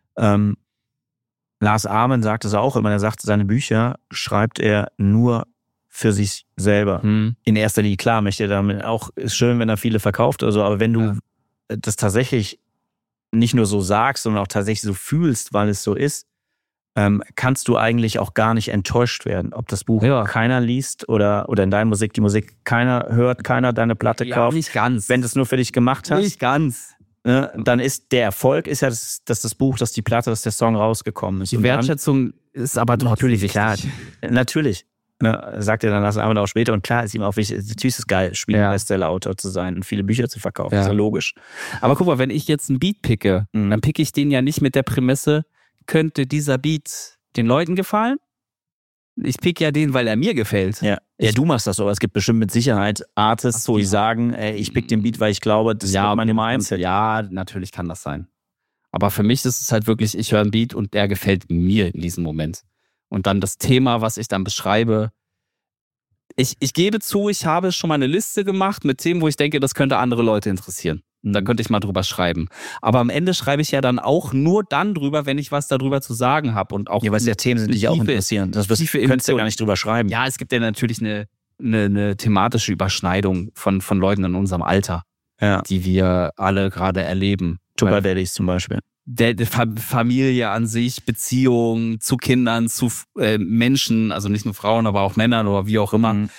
Lars Ament sagt es auch immer, er sagt, seine Bücher schreibt er nur für sich selber. In erster Linie, klar, möchte er damit auch, ist schön, wenn er viele verkauft oder so, aber wenn du das tatsächlich nicht nur so sagst, sondern auch tatsächlich so fühlst, weil es so ist, kannst du eigentlich auch gar nicht enttäuscht werden. Ob das Buch keiner liest oder in deiner Musik, die Musik keiner hört, keiner deine Platte kauft. Nicht ganz. Wenn du es nur für dich gemacht hast. Nicht ganz. Ne, dann ist der Erfolg, ist ja das Buch, dass die Platte, dass der Song rausgekommen ist. Die Wertschätzung ist aber natürlich wichtig. Klar, natürlich. Ne, sagt er dann Lars Ament auch später. Und klar ist ihm auch wichtig, natürlich ist es geil, Spiegel-Bestseller-Autor zu sein und viele Bücher zu verkaufen. Ja. Ist ja logisch. Aber guck mal, wenn ich jetzt einen Beat picke, dann picke ich den ja nicht mit der Prämisse, könnte dieser Beat den Leuten gefallen? Ich pick ja den, weil er mir gefällt. Ja, du machst das so, aber es gibt bestimmt mit Sicherheit Artists, die sagen, ich pick den Beat, weil ich glaube, das ist meine Nummer 1. Ja, natürlich kann das sein. Aber für mich ist es halt wirklich, ich höre einen Beat und der gefällt mir in diesem Moment. Und dann das Thema, was ich dann beschreibe. Ich gebe zu, ich habe schon mal eine Liste gemacht mit Themen, wo ich denke, das könnte andere Leute interessieren. Und da könnte ich mal drüber schreiben. Aber am Ende schreibe ich ja dann auch nur dann drüber, wenn ich was darüber zu sagen habe. Und auch weil es ja Themen sind, die dich auch interessieren. Das könntest du gar nicht drüber schreiben. Ja, es gibt ja natürlich eine thematische Überschneidung von Leuten in unserem Alter, die wir alle gerade erleben. Sugar Daddies zum Beispiel. Der Familie an sich, Beziehungen zu Kindern, zu Menschen, also nicht nur Frauen, aber auch Männern oder wie auch immer.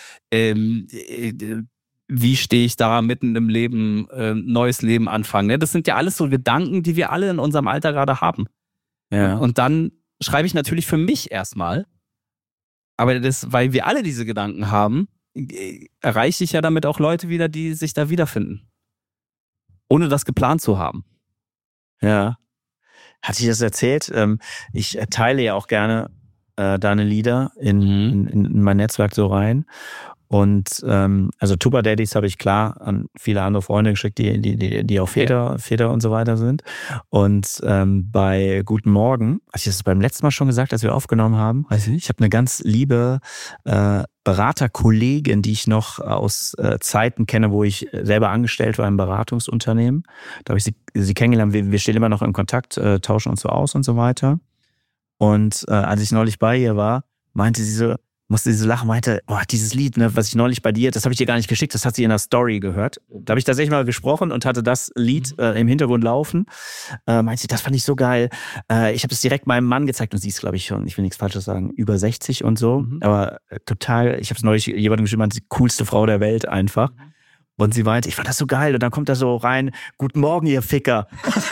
Wie stehe ich da mitten im Leben, neues Leben anfangen? Ne? Das sind ja alles so Gedanken, die wir alle in unserem Alter gerade haben. Ja. Und dann schreibe ich natürlich für mich erstmal, aber weil wir alle diese Gedanken haben, erreiche ich ja damit auch Leute wieder, die sich da wiederfinden. Ohne das geplant zu haben. Ja. Hatte ich das erzählt? Ich teile ja auch gerne deine Lieder in mein Netzwerk so rein. Und also Tuba Daddies habe ich klar an viele andere Freunde geschickt, die auch Väter und so weiter sind. Und bei Guten Morgen, habe ich das beim letzten Mal schon gesagt, als wir aufgenommen haben? Weiß ich nicht. Ich habe eine ganz liebe Beraterkollegin, die ich noch aus Zeiten kenne, wo ich selber angestellt war im Beratungsunternehmen. Da habe ich sie kennengelernt. Wir stehen immer noch in Kontakt, tauschen uns so aus und so weiter. Und als ich neulich bei ihr war, meinte sie so, musste sie so lachen, meinte, dieses Lied, ne, was ich neulich bei dir, das habe ich dir gar nicht geschickt, das hat sie in der Story gehört. Da habe ich tatsächlich mal gesprochen und hatte das Lied im Hintergrund laufen. Meinte sie, das fand ich so geil. Ich habe es direkt meinem Mann gezeigt und sie ist, glaube ich, schon, ich will nichts Falsches sagen, über 60 und so. Aber total, ich habe es neulich jemandem geschrieben, die coolste Frau der Welt einfach. Und sie meinte, ich fand das so geil. Und dann kommt da so rein, guten Morgen, ihr Ficker.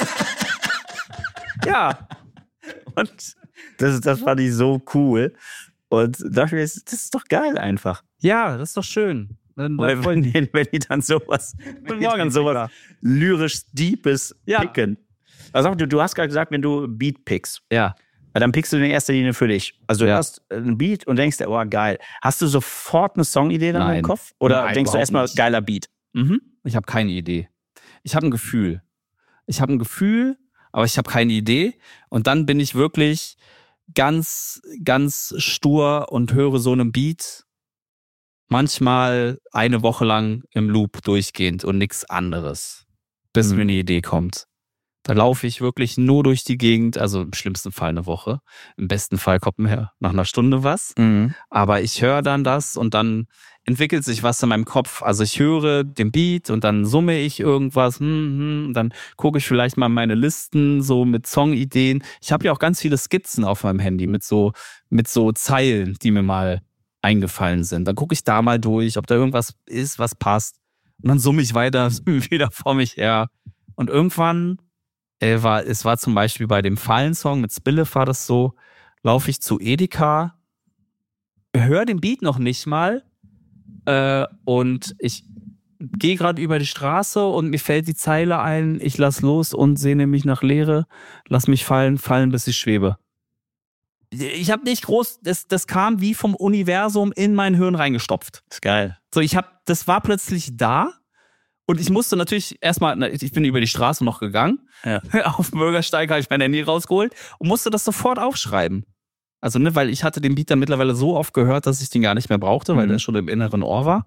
Ja. Und das fand ich so cool. Und dachte mir, das ist doch geil einfach. Ja, das ist doch schön. Wenn die dann sowas lyrisch Deepes picken. Also du hast gerade gesagt, wenn du Beat pickst. Ja. Dann pickst du in erster Linie für dich. Also du hast einen Beat und denkst dir, geil. Hast du sofort eine Songidee dann im Kopf? Oder denkst du erstmal, geiler Beat? Ich habe keine Idee. Ich habe ein Gefühl. Aber ich habe keine Idee. Und dann bin ich wirklich ganz, ganz stur und höre so einen Beat manchmal eine Woche lang im Loop durchgehend und nichts anderes, bis mir eine Idee kommt. Da laufe ich wirklich nur durch die Gegend, also im schlimmsten Fall eine Woche. Im besten Fall kommt mir nach einer Stunde was. Aber ich höre dann das und dann entwickelt sich was in meinem Kopf. Also ich höre den Beat und dann summe ich irgendwas. Und dann gucke ich vielleicht mal meine Listen so mit Songideen. Ich habe ja auch ganz viele Skizzen auf meinem Handy mit so Zeilen, die mir mal eingefallen sind. Dann gucke ich da mal durch, ob da irgendwas ist, was passt. Und dann summe ich weiter wieder vor mich her. Und irgendwann es war zum Beispiel bei dem Fallen-Song mit Spille war das so, laufe ich zu Edeka, höre den Beat noch nicht mal und ich gehe gerade über die Straße und mir fällt die Zeile ein, ich lass los und sehne mich nach Leere, lass mich fallen, bis ich schwebe. Ich habe nicht groß, das kam wie vom Universum in mein Hirn reingestopft. Ist geil. So, das war plötzlich da und ich musste natürlich erstmal, ich bin über die Straße noch gegangen, auf dem Bürgersteig habe ich mein Handy rausgeholt und musste das sofort aufschreiben. Also, weil ich hatte den Beat dann mittlerweile so oft gehört, dass ich den gar nicht mehr brauchte, weil der schon im inneren Ohr war.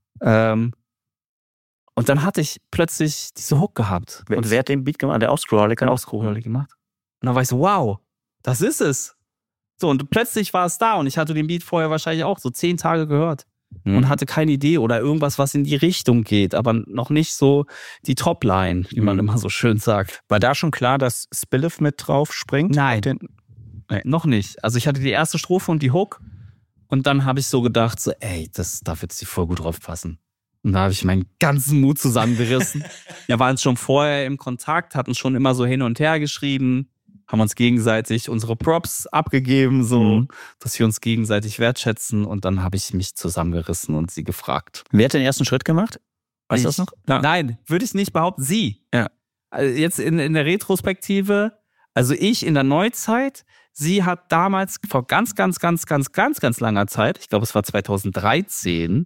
Und dann hatte ich plötzlich diese Hook gehabt. Und wer hat den Beat gemacht? Der Auscrawler gemacht. Und dann war ich so, wow, das ist es. So, und plötzlich war es da und ich hatte den Beat vorher wahrscheinlich auch so 10 Tage gehört und hatte keine Idee oder irgendwas, was in die Richtung geht, aber noch nicht so die Topline, wie man immer so schön sagt. War da schon klar, dass Spillef mit drauf springt? Nein, noch nicht. Also ich hatte die erste Strophe und die Hook und dann habe ich so gedacht, so, ey, da wird sie voll gut drauf passen. Und da habe ich meinen ganzen Mut zusammengerissen. Wir waren schon vorher im Kontakt, hatten schon immer so hin und her geschrieben, haben uns gegenseitig unsere Props abgegeben, so, dass wir uns gegenseitig wertschätzen. Und dann habe ich mich zusammengerissen und sie gefragt. Wer hat den ersten Schritt gemacht? Weißt du das noch? Ja. Nein, würde ich nicht behaupten. Sie. Ja. Also jetzt in der Retrospektive, also ich in der Neuzeit, sie hat damals vor ganz langer Zeit, ich glaube es war 2013,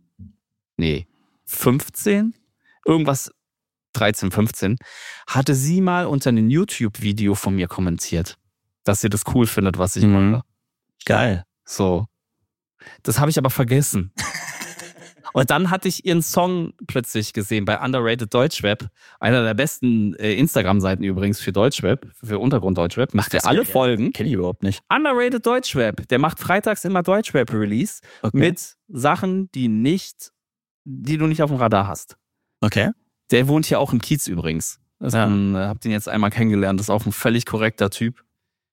15, irgendwas 13, 15, hatte sie mal unter einem YouTube-Video von mir kommentiert, dass sie das cool findet, was ich mache. Geil. So. Das habe ich aber vergessen. Und dann hatte ich ihren Song plötzlich gesehen bei Underrated Deutschrap, einer der besten Instagram-Seiten übrigens für Deutschrap, für Untergrund-Deutschrap. Macht er alle Folgen. Kenn ich überhaupt nicht. Underrated Deutschrap, der macht freitags immer Deutschrap-Release mit Sachen, die du nicht auf dem Radar hast. Okay. Der wohnt hier auch im Kiez übrigens. Hab den jetzt einmal kennengelernt. Das ist auch ein völlig korrekter Typ.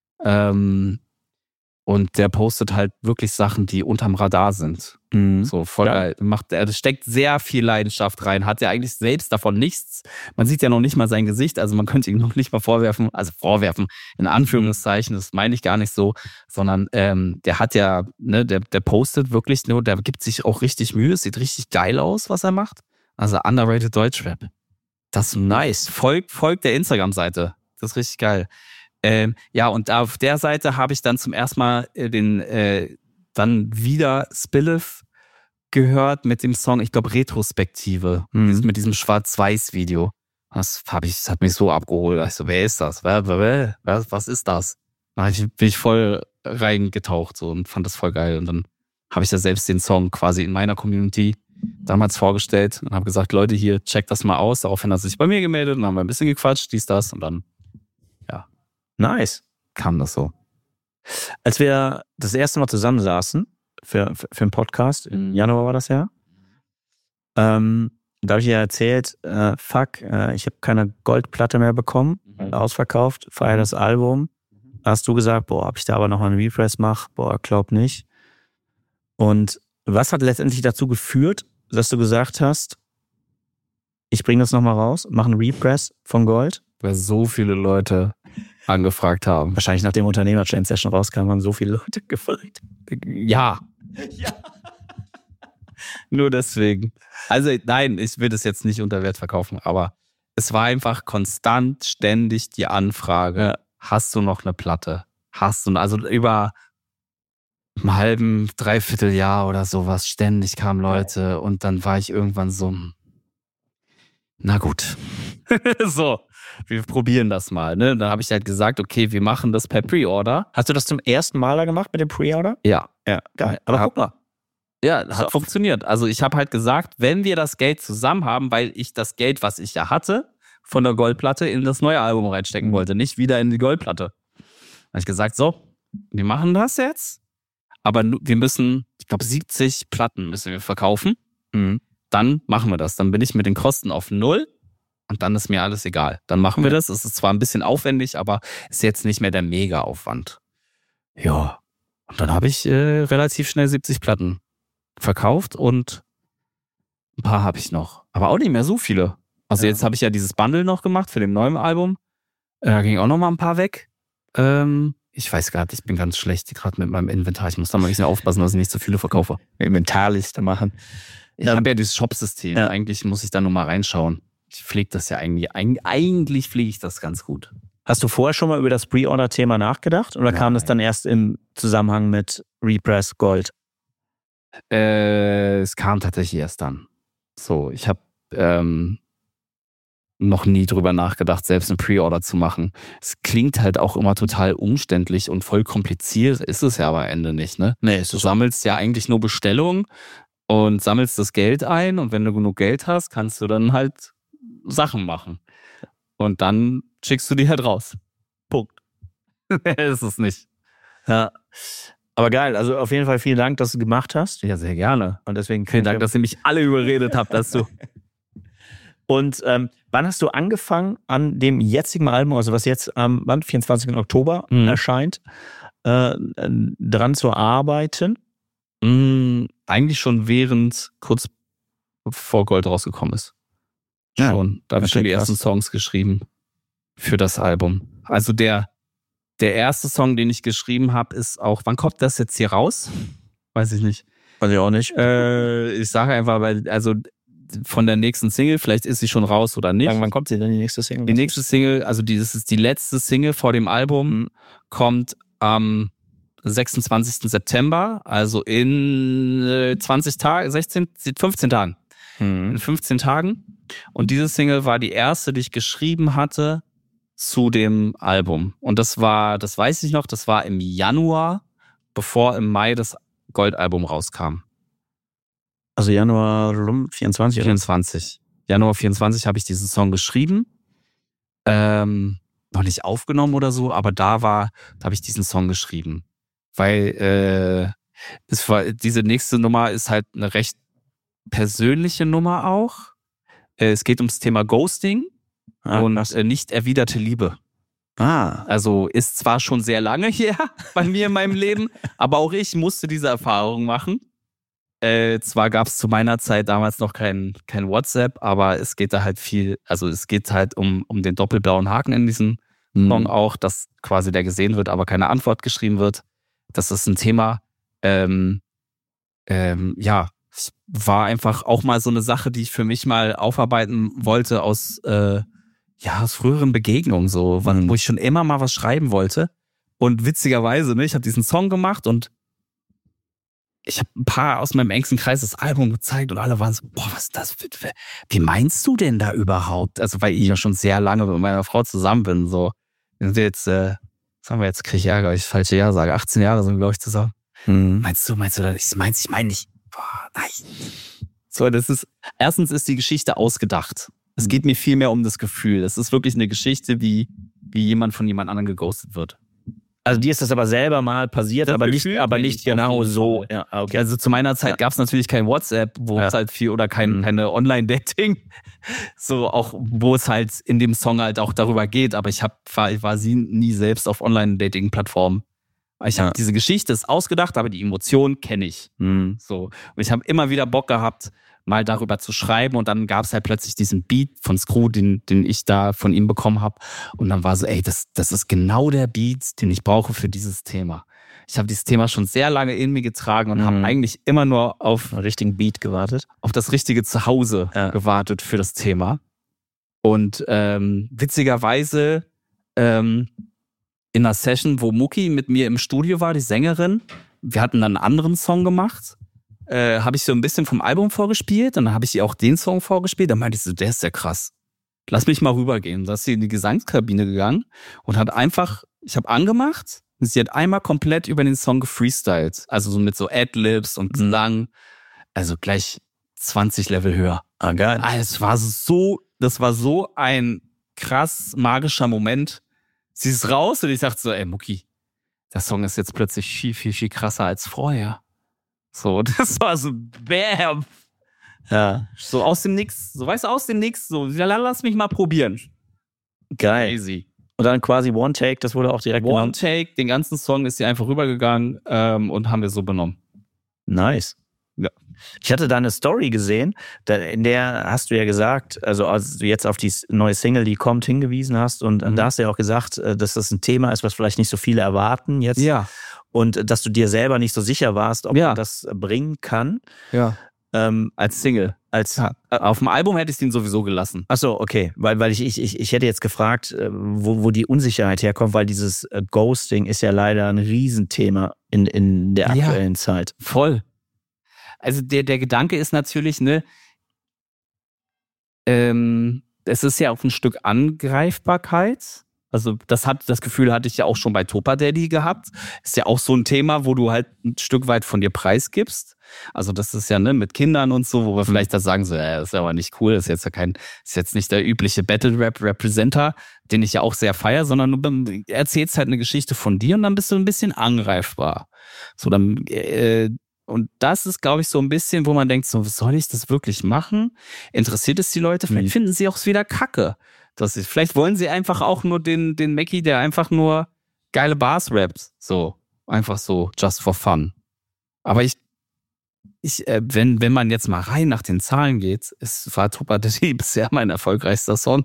Und der postet halt wirklich Sachen, die unterm Radar sind. So voll geil. Er steckt sehr viel Leidenschaft rein. Hat ja eigentlich selbst davon nichts. Man sieht ja noch nicht mal sein Gesicht. Also man könnte ihm noch nicht mal vorwerfen, in Anführungszeichen, das meine ich gar nicht so, sondern der hat ja, der postet wirklich nur, der gibt sich auch richtig Mühe. Es sieht richtig geil aus, was er macht. Also Underrated Deutschrap. Das ist nice. Folgt der Instagram-Seite. Das ist richtig geil. Und auf der Seite habe ich dann zum ersten Mal dann wieder Spillef gehört mit dem Song, ich glaube Retrospektive, mit diesem Schwarz-Weiß-Video. Das hat mich so abgeholt. Ich so, wer ist das? Was ist das? Da bin ich voll reingetaucht so und fand das voll geil. Und dann habe ich da selbst den Song quasi in meiner Community damals vorgestellt und habe gesagt, Leute, hier, checkt das mal aus. Daraufhin hat er sich bei mir gemeldet und haben wir ein bisschen gequatscht, das und dann, nice. Kam das so. Als wir das erste Mal zusammensaßen für einen Podcast, im Januar war das ja, da habe ich ja erzählt, ich habe keine Goldplatte mehr bekommen, ausverkauft, feier das Album. Da hast du gesagt, ob ich da aber noch einen Repress mache, glaub nicht. Und was hat letztendlich dazu geführt, dass du gesagt hast, ich bringe das nochmal raus, mache einen Repress von Gold? Weil so viele Leute angefragt haben. Wahrscheinlich nach dem Unternehmer-Jam Session rauskam, haben so viele Leute gefragt. Ja. Nur deswegen. Also nein, ich will das jetzt nicht unter Wert verkaufen, aber es war einfach konstant, ständig die Anfrage, hast du noch eine Platte? Also über einem halben, dreiviertel Jahr oder sowas, ständig kamen Leute und dann war ich irgendwann so, na gut. So. Wir probieren das mal, ne? Dann habe ich halt gesagt, okay, wir machen das per Pre-Order. Hast du das zum ersten Mal da gemacht mit dem Pre-Order? Ja. Ja, geil. Aber guck mal. Ja, hat funktioniert. Also ich habe halt gesagt, wenn wir das Geld zusammen haben, weil ich das Geld, was ich ja hatte, von der Goldplatte in das neue Album reinstecken wollte, nicht wieder in die Goldplatte. Dann habe ich gesagt, so, wir machen das jetzt, aber wir müssen, ich glaube 70 Platten müssen wir verkaufen. Dann machen wir das. Dann bin ich mit den Kosten auf 0. Und dann ist mir alles egal. Dann machen wir das. Es ist zwar ein bisschen aufwendig, aber ist jetzt nicht mehr der Mega-Aufwand. Ja. Und dann habe ich relativ schnell 70 Platten verkauft und ein paar habe ich noch. Aber auch nicht mehr so viele. Also jetzt habe ich ja dieses Bundle noch gemacht für den neuen Album. Da ging auch noch mal ein paar weg. Ich weiß gerade, ich bin ganz schlecht gerade mit meinem Inventar. Ich muss da mal ein bisschen aufpassen, dass ich nicht so viele verkaufe. Inventarliste machen. Ich habe ja dieses Shop-System. Ja. Eigentlich muss ich da nur mal reinschauen. Ich pflege das ja eigentlich pflege ich das ganz gut. Hast du vorher schon mal über das Pre-Order-Thema nachgedacht? Oder kam das dann erst im Zusammenhang mit Repress Gold? Es kam tatsächlich erst dann. So, ich habe noch nie drüber nachgedacht, selbst ein Pre-Order zu machen. Es klingt halt auch immer total umständlich und voll kompliziert, ist es ja aber am Ende nicht, ne? Nee, du sammelst ja eigentlich nur Bestellungen und sammelst das Geld ein und wenn du genug Geld hast, kannst du dann halt Sachen machen. Und dann schickst du die halt raus. Punkt. Ist es nicht. Ja. Aber geil, also auf jeden Fall vielen Dank, dass du gemacht hast. Ja, sehr gerne. Und deswegen vielen Dank, dass ihr mich alle überredet habt, dass du... Und wann hast du angefangen, an dem jetzigen Album, also was jetzt am 24. Oktober erscheint, dran zu arbeiten? Eigentlich schon kurz bevor Gold rausgekommen ist. Ja, schon. Da habe ich schon die ersten Songs geschrieben für das Album. Also der erste Song, den ich geschrieben habe, ist auch, wann kommt das jetzt hier raus? Weiß ich nicht. Weiß ich auch nicht. Ich sage einfach, also von der nächsten Single, vielleicht ist sie schon raus oder nicht. Wann kommt sie denn, die nächste Single? Die nächste Single, also das ist die letzte Single vor dem Album, kommt am 26. September, also in 20 Tagen, 15 Tagen. In 15 Tagen. Und diese Single war die erste, die ich geschrieben hatte zu dem Album. Und das weiß ich noch, das war im Januar, bevor im Mai das Goldalbum rauskam. Also Januar 24? 24. Januar 24 habe ich diesen Song geschrieben. Noch nicht aufgenommen oder so, aber da habe ich diesen Song geschrieben. Weil diese nächste Nummer ist halt eine recht persönliche Nummer auch. Es geht ums Thema Ghosting und nicht erwiderte Liebe. Also ist zwar schon sehr lange her bei mir in meinem Leben, aber auch ich musste diese Erfahrung machen. Zwar gab es zu meiner Zeit damals noch kein WhatsApp, aber es geht da halt es geht halt um den doppelblauen Haken in diesem Song auch, dass quasi der gesehen wird, aber keine Antwort geschrieben wird. Das ist ein Thema, es war einfach auch mal so eine Sache, die ich für mich mal aufarbeiten wollte aus früheren Begegnungen, so, wo ich schon immer mal was schreiben wollte. Und witzigerweise, ne, ich habe diesen Song gemacht und ich habe ein paar aus meinem engsten Kreis das Album gezeigt und alle waren so, boah, was ist das? Wie meinst du denn da überhaupt? Also, weil ich ja schon sehr lange mit meiner Frau zusammen bin, so. Wir sind jetzt, was haben wir jetzt, kriege ich Ärger, ich falsche Jahr sage, 18 Jahre sind wir, glaube ich, zusammen. Meinst du, ich meine nicht. Boah, nein. So, erstens ist die Geschichte ausgedacht. Es geht mir viel mehr um das Gefühl. Es ist wirklich eine Geschichte, wie jemand von jemand anderem geghostet wird. Also dir ist das aber selber mal passiert, aber nicht genau so. Ja, okay. Also zu meiner Zeit gab es natürlich kein WhatsApp, wo es halt viel oder keine Online-Dating, so auch wo es halt in dem Song halt auch darüber geht. Aber ich war nie selbst auf Online-Dating-Plattformen. Ich habe diese Geschichte ist ausgedacht, aber die Emotion kenne ich. So und ich habe immer wieder Bock gehabt, mal darüber zu schreiben und dann gab es halt plötzlich diesen Beat von Screw, den ich da von ihm bekommen habe und dann war so, ey, das ist genau der Beat, den ich brauche für dieses Thema. Ich habe dieses Thema schon sehr lange in mir getragen und habe eigentlich immer nur auf einen richtigen Beat gewartet, auf das richtige Zuhause gewartet für das Thema. Und witzigerweise in einer Session, wo Muki mit mir im Studio war, die Sängerin, wir hatten dann einen anderen Song gemacht, habe ich so ein bisschen vom Album vorgespielt, dann habe ich ihr auch den Song vorgespielt, dann meinte ich so, der ist ja krass. Lass mich mal rübergehen. Da ist sie in die Gesangskabine gegangen und hat einfach, ich habe angemacht und sie hat einmal komplett über den Song gefreestylt. Also so mit so Adlibs und lang, also gleich 20 Level höher. Ah, geil. Das war so ein krass magischer Moment. Sie ist raus und ich dachte so, ey Muki, der Song ist jetzt plötzlich viel, viel, viel krasser als vorher. So, das war so, bam. Ja. So aus dem Nix, so weißt du, aus dem Nix, so, lass mich mal probieren. Geil. Crazy. Und dann quasi One Take, das wurde auch direkt One Take, den ganzen Song ist hier einfach rübergegangen und haben wir so benommen. Nice. Ja. Ich hatte da eine Story gesehen, in der hast du ja gesagt, also als du jetzt auf die neue Single, die kommt, hingewiesen hast und da hast du ja auch gesagt, dass das ein Thema ist, was vielleicht nicht so viele erwarten jetzt. Ja. Und dass du dir selber nicht so sicher warst, ob man das bringen kann. Ja. Als Single. Auf dem Album hätte ich den sowieso gelassen. Ach so, okay. Weil ich hätte jetzt gefragt, wo die Unsicherheit herkommt, weil dieses Ghosting ist ja leider ein Riesenthema in der aktuellen Zeit. Voll. Also der Gedanke ist natürlich, ne, es ist ja auch ein Stück Angreifbarkeit. Also das Gefühl hatte ich ja auch schon bei Topa Daddy gehabt. Ist ja auch so ein Thema, wo du halt ein Stück weit von dir preisgibst. Also das ist ja, ne, mit Kindern und so, wo wir vielleicht das sagen so, das ist aber nicht cool, das ist jetzt nicht der übliche Battle-Rap-Representer, den ich ja auch sehr feiere, sondern du erzählst halt eine Geschichte von dir und dann bist du ein bisschen angreifbar. So dann und das ist, glaube ich, so ein bisschen, wo man denkt, so, soll ich das wirklich machen? Interessiert es die Leute? Vielleicht finden sie auch wieder Kacke. Vielleicht wollen sie einfach auch nur den Mackie, der einfach nur geile Bars rappt. So, einfach so, just for fun. Aber wenn man jetzt mal rein nach den Zahlen geht, war Topa Daddy bisher mein erfolgreichster Song.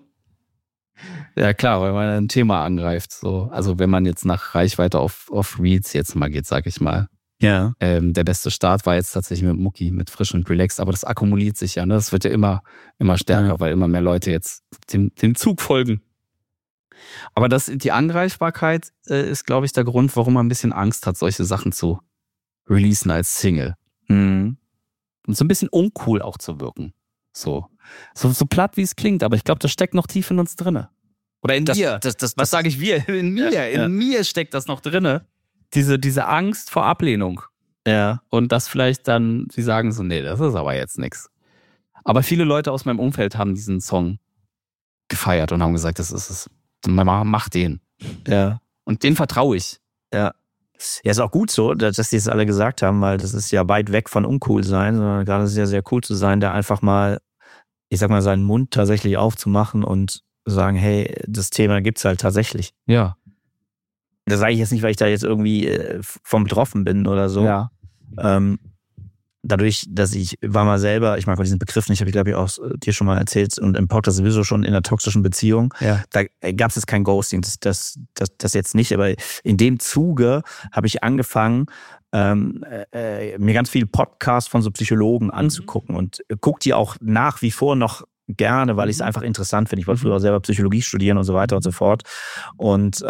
Ja klar, weil man ein Thema angreift. So. Also wenn man jetzt nach Reichweite auf Reels jetzt mal geht, sag ich mal. Ja. Der beste Start war jetzt tatsächlich mit Mucki, mit Frisch und Relaxed, aber das akkumuliert sich ja, ne? Das wird ja immer stärker, weil immer mehr Leute jetzt dem Zug folgen. Aber die Angreifbarkeit ist, glaube ich, der Grund, warum man ein bisschen Angst hat, solche Sachen zu releasen als Single. Und so ein bisschen uncool auch zu wirken. So platt, wie es klingt, aber ich glaube, das steckt noch tief in uns drinne. Oder in mir. Was sage ich wir? In mir. Ja. In mir steckt das noch drinne. Diese Angst vor Ablehnung. Ja. Und das vielleicht dann, sie sagen so, nee, das ist aber jetzt nix. Aber viele Leute aus meinem Umfeld haben diesen Song gefeiert und haben gesagt, mach den. Ja. Und den vertraue ich. Ja. Ja, ist auch gut so, dass die es alle gesagt haben, weil das ist ja weit weg von uncool sein, sondern gerade sehr, sehr cool zu sein, da einfach mal, ich sag mal, seinen Mund tatsächlich aufzumachen und sagen, hey, das Thema gibt's halt tatsächlich. Ja. Das sage ich jetzt nicht, weil ich da jetzt irgendwie vom betroffen bin oder so. Ja. Dadurch, dass ich war mal selber, ich mag diesen Begriff nicht, habe ich glaube ich auch dir schon mal erzählt und im Podcast sowieso schon in einer toxischen Beziehung. Ja. Da gab es jetzt kein Ghosting, das jetzt nicht, aber in dem Zuge habe ich angefangen, mir ganz viele Podcasts von so Psychologen anzugucken und gucke die auch nach wie vor noch gerne, weil ich es einfach interessant finde. Ich wollte früher auch selber Psychologie studieren und so weiter und so fort. Und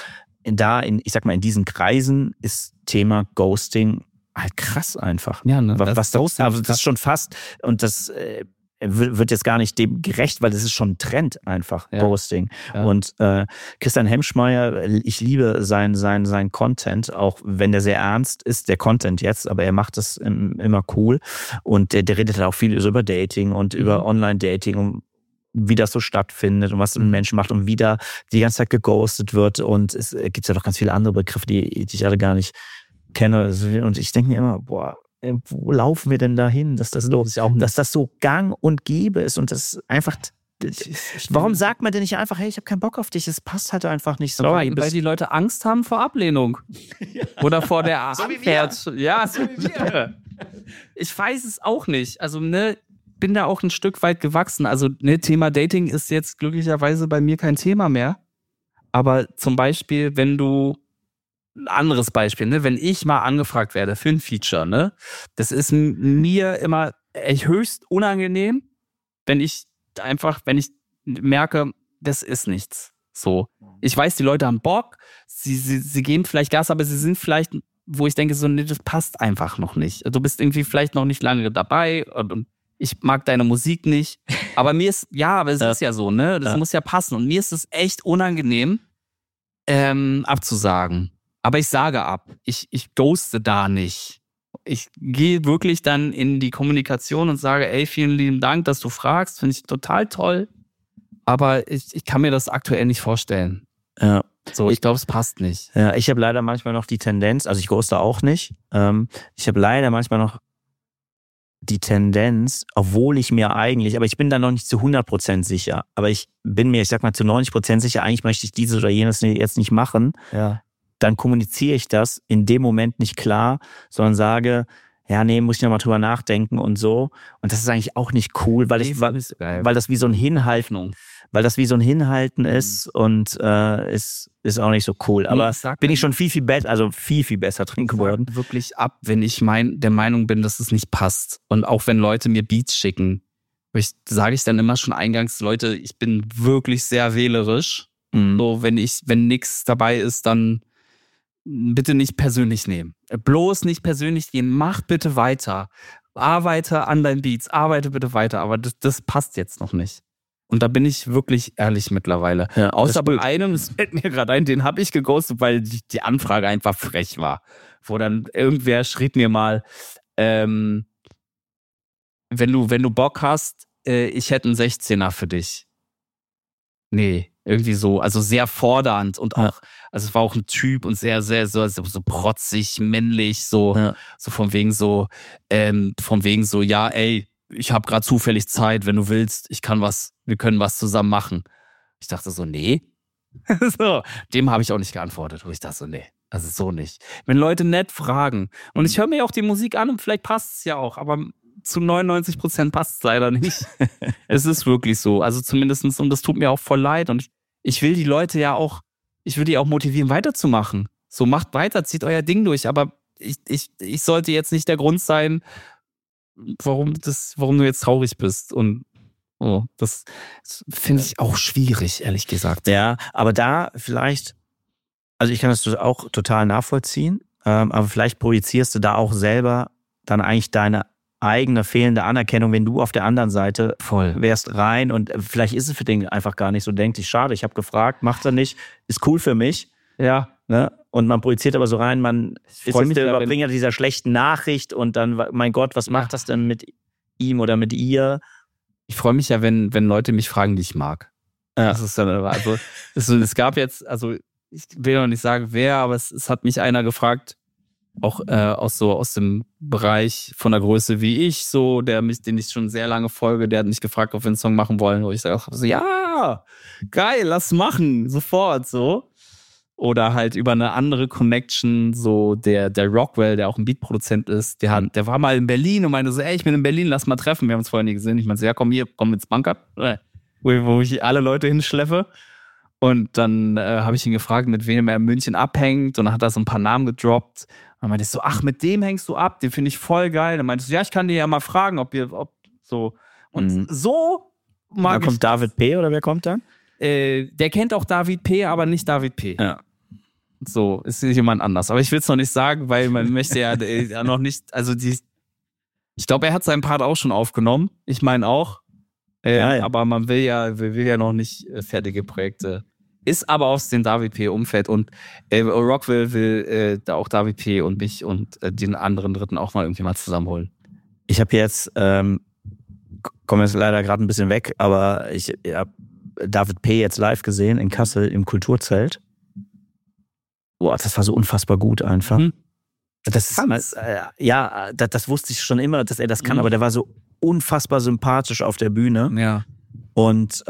ich sag mal, in diesen Kreisen ist Thema Ghosting halt krass einfach. Ja, ne? Das ist schon fast, und das wird jetzt gar nicht dem gerecht, weil das ist schon ein Trend einfach, Ghosting. Ja. Und Christian Hemschmeier, ich liebe sein Content, auch wenn der sehr ernst ist, der Content jetzt, aber er macht das immer cool. Und der redet halt auch viel über Dating und über Online-Dating und wie das so stattfindet und was ein Mensch macht und wie da die ganze Zeit geghostet wird. Und es gibt ja noch ganz viele andere Begriffe, die ich alle gar nicht kenne. Und ich denke mir immer, wo laufen wir denn da hin, dass das so gang und gäbe ist und das einfach... Warum sagt man denn nicht einfach, hey, ich habe keinen Bock auf dich, es passt halt einfach nicht so. Weil die Leute Angst haben vor Ablehnung. Oder vor der so wie wir. Ja, so wie wir. Ich weiß es auch nicht. Also, bin da auch ein Stück weit gewachsen. Also, Thema Dating ist jetzt glücklicherweise bei mir kein Thema mehr. Aber zum Beispiel, ein anderes Beispiel, wenn ich mal angefragt werde für ein Feature, das ist mir immer echt höchst unangenehm, wenn ich merke, das ist nichts. So. Ich weiß, die Leute haben Bock, sie geben vielleicht Gas, aber sie sind vielleicht, wo ich denke, so, das passt einfach noch nicht. Du bist irgendwie vielleicht noch nicht lange dabei und ich mag deine Musik nicht. Aber es ist ja so, das muss ja passen. Und mir ist es echt unangenehm, abzusagen. Aber ich sage ab. Ich ghoste da nicht. Ich gehe wirklich dann in die Kommunikation und sage, ey, vielen lieben Dank, dass du fragst. Finde ich total toll. Aber ich kann mir das aktuell nicht vorstellen. Ja. So, ich glaube, es passt nicht. Ja, ich habe leider manchmal noch die Tendenz, also ich ghoste auch nicht. Ich habe leider manchmal noch die Tendenz, obwohl ich mir eigentlich, aber ich bin da noch nicht zu 100% sicher, aber ich bin mir, ich sag mal, zu 90% sicher, eigentlich möchte ich dieses oder jenes jetzt nicht machen. Ja. Dann kommuniziere ich das in dem Moment nicht klar, sondern sage, ja, nee, muss ich nochmal drüber nachdenken und so. Und das ist eigentlich auch nicht cool, weil das wie so ein Hinhalten, weil das wie so ein Hinhalten ist und ist auch nicht so cool. Aber bin ich schon viel besser drin geworden. Wirklich ab, wenn ich der Meinung bin, dass es nicht passt. Und auch wenn Leute mir Beats schicken, sage ich dann immer schon eingangs, Leute, ich bin wirklich sehr wählerisch. So, wenn nichts dabei ist, dann bitte nicht persönlich nehmen. Bloß nicht persönlich nehmen. Mach bitte weiter. Arbeite an deinen Beats. Arbeite bitte weiter. Aber das passt jetzt noch nicht. Und da bin ich wirklich ehrlich mittlerweile. Ja, außer bei einem, das fällt mir gerade ein, den habe ich geghostet, weil die Anfrage einfach frech war. Wo dann irgendwer schrieb mir mal, wenn du Bock hast, ich hätte einen 16er für dich. Nee, irgendwie so, also sehr fordernd und auch, also es war auch ein Typ und sehr, sehr so protzig, männlich, so von wegen so, ja, ey, ich habe gerade zufällig Zeit, wenn du willst, wir können was zusammen machen. Ich dachte so, nee. So, dem habe ich auch nicht geantwortet. Und ich dachte so, nee, also so nicht. Wenn Leute nett fragen, und ich höre mir auch die Musik an und vielleicht passt es ja auch, aber zu 99% passt es leider nicht. Es ist wirklich so. Also zumindestens, und das tut mir auch voll leid. Und ich will die Leute ich will die auch motivieren, weiterzumachen. So, macht weiter, zieht euer Ding durch. Aber ich sollte jetzt nicht der Grund sein, warum du jetzt traurig bist. Und das finde ich auch schwierig, ehrlich gesagt. Ja, aber da vielleicht, also ich kann das auch total nachvollziehen, aber vielleicht projizierst du da auch selber dann eigentlich deine eigene fehlende Anerkennung, wenn du auf der anderen Seite wärst rein und vielleicht ist es für den einfach gar nicht so, denkt sich, schade, ich habe gefragt, macht er nicht, ist cool für mich. Ja. Ne? Und man projiziert aber so rein, man ist der Überbringer dieser schlechten Nachricht und dann, mein Gott, was macht das denn mit ihm oder mit ihr? Ich freue mich ja, wenn Leute mich fragen, die ich mag. Ja. Das ist dann, also, es gab jetzt, also ich will noch nicht sagen, wer, aber es hat mich einer gefragt, auch aus dem Bereich von der Größe wie ich, so, den ich schon sehr lange folge, der hat mich gefragt, ob wir einen Song machen wollen, wo ich sage, so, ja, geil, lass machen, sofort, so. Oder halt über eine andere Connection, so der Rockwell, der auch ein Beatproduzent ist, der war mal in Berlin und meinte so, ey, ich bin in Berlin, lass mal treffen, wir haben uns vorher nie gesehen. Ich meinte so, ja, komm ins Bankert, wo ich alle Leute hinschleppe. Und dann habe ich ihn gefragt, mit wem er in München abhängt. Und dann hat er so ein paar Namen gedroppt. Und dann meinte ich so, ach, mit dem hängst du ab? Den finde ich voll geil. Dann meinte ich so, ja, ich kann dir ja mal fragen, ob so. Und so mag da kommt David P. oder wer kommt dann? Der kennt auch David P., aber nicht David P. Ja. So, ist jemand anders. Aber ich will es noch nicht sagen, weil man möchte ja noch nicht, also ich glaube, er hat seinen Part auch schon aufgenommen. Ich meine auch. Ja. Aber man will ja noch nicht fertige Projekte. Ist aber aus dem David P. Umfeld und Rockwell will da auch David P. und mich und den anderen Dritten auch mal irgendwie mal zusammenholen. Ich habe jetzt, komme jetzt leider gerade ein bisschen weg, aber ich habe David P. jetzt live gesehen in Kassel im Kulturzelt. Boah, das war so unfassbar gut einfach. Das wusste ich schon immer, dass er das kann, aber der war so unfassbar sympathisch auf der Bühne. Ja. Und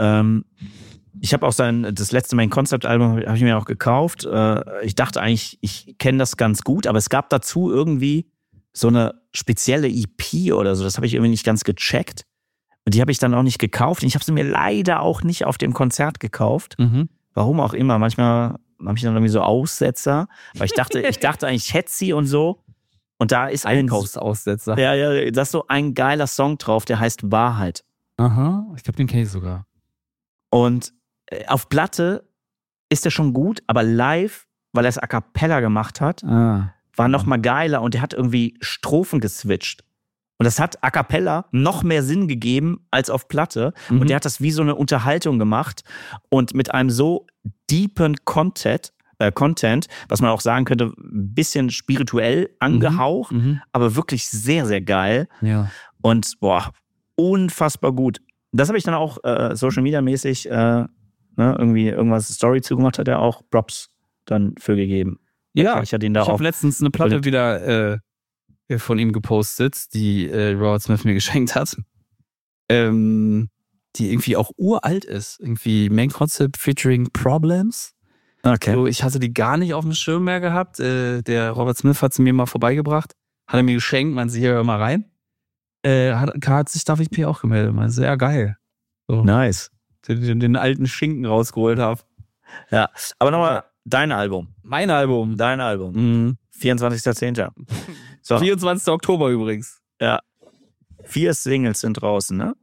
ich habe auch das letzte Main Concept Album habe ich mir auch gekauft. Ich dachte eigentlich, ich kenne das ganz gut, aber es gab dazu irgendwie so eine spezielle EP oder so. Das habe ich irgendwie nicht ganz gecheckt. Und die habe ich dann auch nicht gekauft. Und ich habe sie mir leider auch nicht auf dem Konzert gekauft. Warum auch immer. Manchmal habe ich dann irgendwie so Aussetzer, weil ich dachte eigentlich, ich hätte sie und so. Und da ist Einkaufsaussetzer. Ja, da ist so ein geiler Song drauf, der heißt Wahrheit. Aha, ich glaube, den kenne ich sogar. Und auf Platte ist der schon gut, aber live, weil er es a cappella gemacht hat, war noch mal geiler und der hat irgendwie Strophen geswitcht. Und das hat a cappella noch mehr Sinn gegeben als auf Platte. Und der hat das wie so eine Unterhaltung gemacht und mit einem so deepen Content, was man auch sagen könnte, ein bisschen spirituell angehaucht, aber wirklich sehr, sehr geil. Ja. Und unfassbar gut. Das habe ich dann auch Social Media mäßig irgendwie irgendwas Story zugemacht, hat er auch Props dann für gegeben. Ja, ich habe letztens eine Platte wieder von ihm gepostet, die Robert Smith mir geschenkt hat, die irgendwie auch uralt ist. Irgendwie Main Concept featuring Problems. Okay. So, ich hatte die gar nicht auf dem Schirm mehr gehabt. Der Robert Smith hat sie mir mal vorbeigebracht, hat er mir geschenkt, meinte, hier, hör mal rein. Hat sich David P. auch gemeldet, meinte, ja, geil. So. Nice. den alten Schinken rausgeholt habe. Ja, aber nochmal dein Album. Mein Album. Dein Album. 24.10. So. 24. Oktober übrigens. Ja. 4 Singles sind draußen, ne?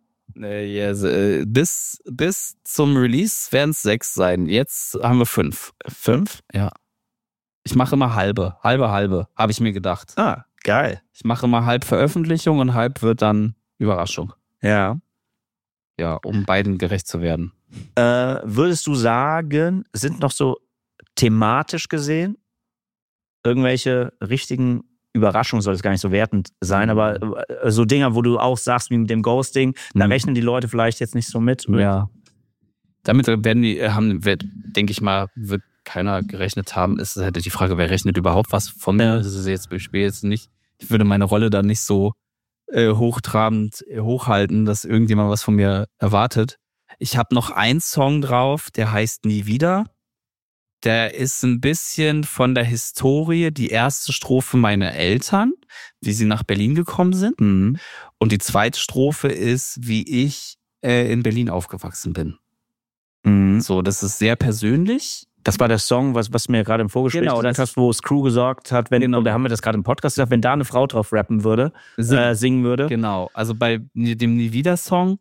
Bis zum Release werden es 6 sein. Jetzt haben wir 5. 5? Ja. Ich mache immer halbe, habe ich mir gedacht. Ah, geil. Ich mache immer halb Veröffentlichung und halb wird dann Überraschung. Ja. Ja, um beiden gerecht zu werden. Würdest du sagen, sind noch so thematisch gesehen irgendwelche richtigen Überraschungen, soll es gar nicht so wertend sein, aber so Dinger, wo du auch sagst, wie mit dem Ghosting, da rechnen die Leute vielleicht jetzt nicht so mit. Ja. Damit denke ich mal, wird keiner gerechnet haben. Es ist halt die Frage, wer rechnet überhaupt was von mir? Das ist jetzt, ich spiele jetzt nicht, ich würde meine Rolle da nicht so hochtrabend hochhalten, dass irgendjemand was von mir erwartet. Ich habe noch einen Song drauf, der heißt Nie wieder. Der ist ein bisschen von der Historie, die erste Strophe meiner Eltern, wie sie nach Berlin gekommen sind. Mhm. Und die zweite Strophe ist, wie ich in Berlin aufgewachsen bin. Mhm. So, das ist sehr persönlich. Das war der Song, was mir gerade im Vorgespräch gesagt hast, wo Screw gesagt hat, und da haben wir das gerade im Podcast gesagt, wenn da eine Frau drauf rappen würde, singen würde. Genau, also bei dem Nie wieder Song,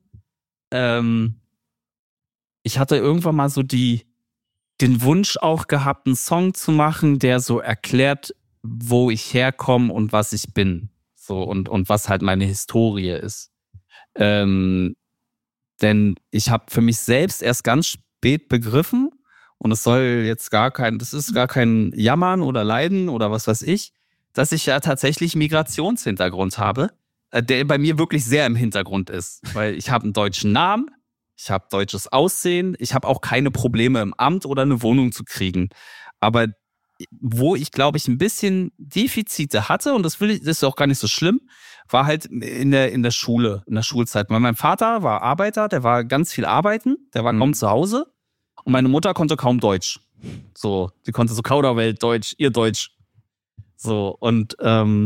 ich hatte irgendwann mal so den Wunsch auch gehabt, einen Song zu machen, der so erklärt, wo ich herkomme und was ich bin. So und was halt meine Historie ist. Denn ich habe für mich selbst erst ganz spät begriffen, und es soll jetzt das ist gar kein Jammern oder Leiden oder was weiß ich, dass ich ja tatsächlich Migrationshintergrund habe, der bei mir wirklich sehr im Hintergrund ist. Weil ich habe einen deutschen Namen, ich habe deutsches Aussehen, ich habe auch keine Probleme im Amt oder eine Wohnung zu kriegen. Aber wo ich, glaube ich, ein bisschen Defizite hatte, und das ist auch gar nicht so schlimm, war halt in der Schule, in der Schulzeit. Weil mein Vater war Arbeiter, der war ganz viel arbeiten, der war kaum zu Hause. Und meine Mutter konnte kaum Deutsch. So, sie konnte so Kauderwelsch Deutsch, ihr Deutsch. So, und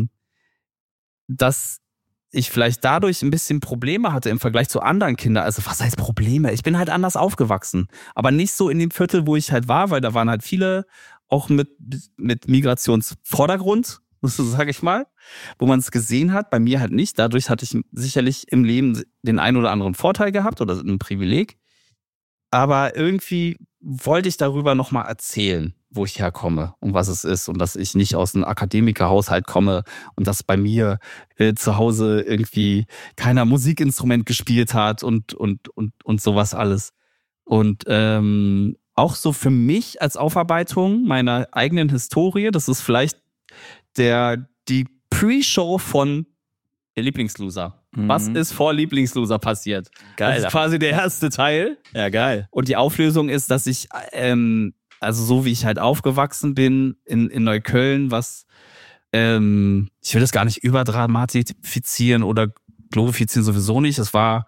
dass ich vielleicht dadurch ein bisschen Probleme hatte im Vergleich zu anderen Kindern. Also was heißt Probleme? Ich bin halt anders aufgewachsen. Aber nicht so in dem Viertel, wo ich halt war, weil da waren halt viele auch mit Migrationsvordergrund, so sage ich mal, wo man es gesehen hat. Bei mir halt nicht. Dadurch hatte ich sicherlich im Leben den einen oder anderen Vorteil gehabt oder ein Privileg. Aber irgendwie wollte ich darüber nochmal erzählen, wo ich herkomme und was es ist und dass ich nicht aus einem Akademikerhaushalt komme und dass bei mir zu Hause irgendwie keiner Musikinstrument gespielt hat und sowas alles. Und auch so für mich als Aufarbeitung meiner eigenen Historie, das ist vielleicht die Pre-Show von Lieblingsloser. Was ist vor Lieblingsloser passiert? Geil. Das ist quasi der erste Teil. Ja, geil. Und die Auflösung ist, dass ich, also so wie ich halt aufgewachsen bin in Neukölln, was, ich will das gar nicht überdramatisieren oder glorifizieren sowieso nicht. Es war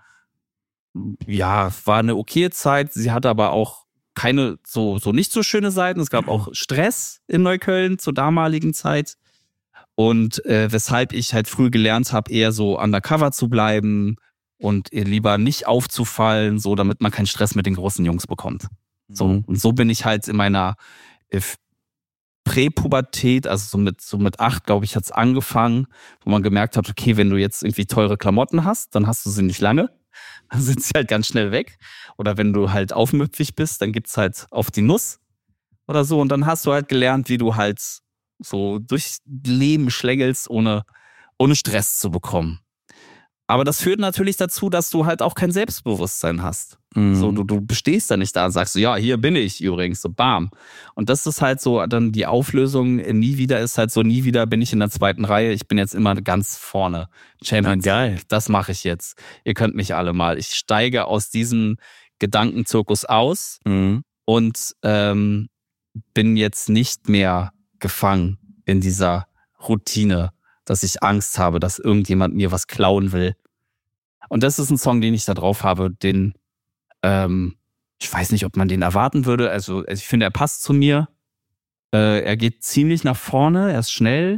eine okaye Zeit. Sie hatte aber auch keine so nicht so schöne Seiten. Es gab auch Stress in Neukölln zur damaligen Zeit. Und weshalb ich halt früh gelernt habe, eher so undercover zu bleiben und lieber nicht aufzufallen, so damit man keinen Stress mit den großen Jungs bekommt. So, und so bin ich halt in meiner Präpubertät, also so mit 8, glaube ich, hat's angefangen, wo man gemerkt hat, okay, wenn du jetzt irgendwie teure Klamotten hast, dann hast du sie nicht lange, dann sind sie halt ganz schnell weg. Oder wenn du halt aufmüpfig bist, dann gibt's halt auf die Nuss oder so. Und dann hast du halt gelernt, wie du halt so durchs Leben schlängelst, ohne Stress zu bekommen. Aber das führt natürlich dazu, dass du halt auch kein Selbstbewusstsein hast. So, du stehst da nicht da und sagst so, ja, hier bin ich übrigens, so bam. Und das ist halt so, dann die Auflösung nie wieder ist halt so, nie wieder bin ich in der zweiten Reihe, ich bin jetzt immer ganz vorne. Champions, geil, das mache ich jetzt. Ihr könnt mich alle mal. Ich steige aus diesem Gedankenzirkus aus und bin jetzt nicht mehr gefangen in dieser Routine, dass ich Angst habe, dass irgendjemand mir was klauen will. Und das ist ein Song, den ich da drauf habe, den ich weiß nicht, ob man den erwarten würde. Also ich finde, er passt zu mir. Er geht ziemlich nach vorne, er ist schnell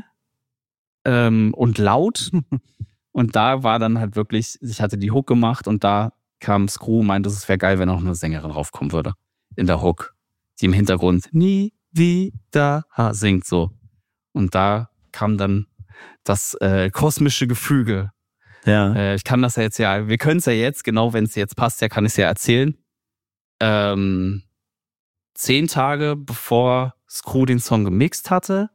und laut. Und da war dann halt wirklich, ich hatte die Hook gemacht und da kam Screw, meinte, es wäre geil, wenn auch eine Sängerin raufkommen würde. In der Hook. Die im Hintergrund nie wieder singt so. Und da kam dann das kosmische Gefüge. Ja. Ich kann das ja jetzt wir können es ja jetzt, genau wenn es jetzt passt, kann ich es ja erzählen. 10 Tage bevor Screw den Song gemixt hatte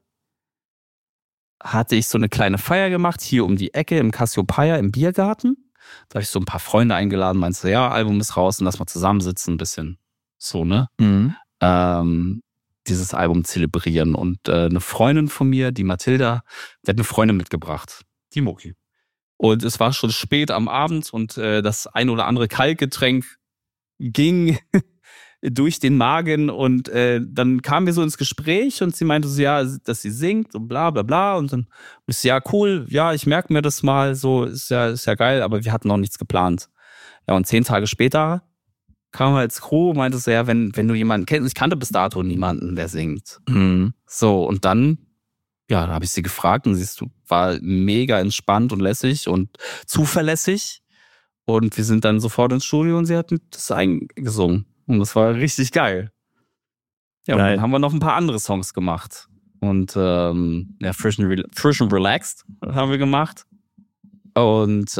ich so eine kleine Feier gemacht, hier um die Ecke im Cassiopeia im Biergarten. Da habe ich so ein paar Freunde eingeladen, meinte so, ja, Album ist raus und lass mal zusammensitzen, ein bisschen so, ne? Mhm. Dieses Album zelebrieren. Und eine Freundin von mir, die Mathilda, die hat eine Freundin mitgebracht, die Mucki. Und es war schon spät am Abend und das ein oder andere Kaltgetränk ging durch den Magen und dann kamen wir so ins Gespräch und sie meinte so, ja, dass sie singt und bla bla bla und dann ist ja cool, ja, ich merke mir das mal, so ist ja geil, aber wir hatten noch nichts geplant. Ja, und 10 Tage später kam halt Screw, meinte so, ja, wenn du jemanden kennst, ich kannte bis dato niemanden, der singt. Mhm. So, und dann, ja, da habe ich sie gefragt und sie war mega entspannt und lässig und zuverlässig und wir sind dann sofort ins Studio und sie hat das eingesungen. Und das war richtig geil. Ja, und dann haben wir noch ein paar andere Songs gemacht. Und Frisch and Relaxed haben wir gemacht. Und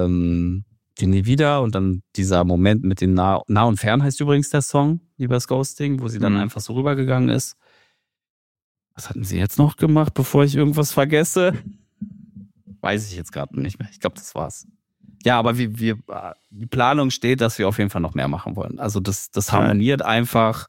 die Nie wieder. Und dann dieser Moment mit den Nah und Fern heißt übrigens der Song, Liebes Ghosting, wo sie dann einfach so rübergegangen ist. Was hatten sie jetzt noch gemacht, bevor ich irgendwas vergesse? Weiß ich jetzt gerade nicht mehr. Ich glaube, das war's. Ja, aber die Planung steht, dass wir auf jeden Fall noch mehr machen wollen. Also das harmoniert einfach.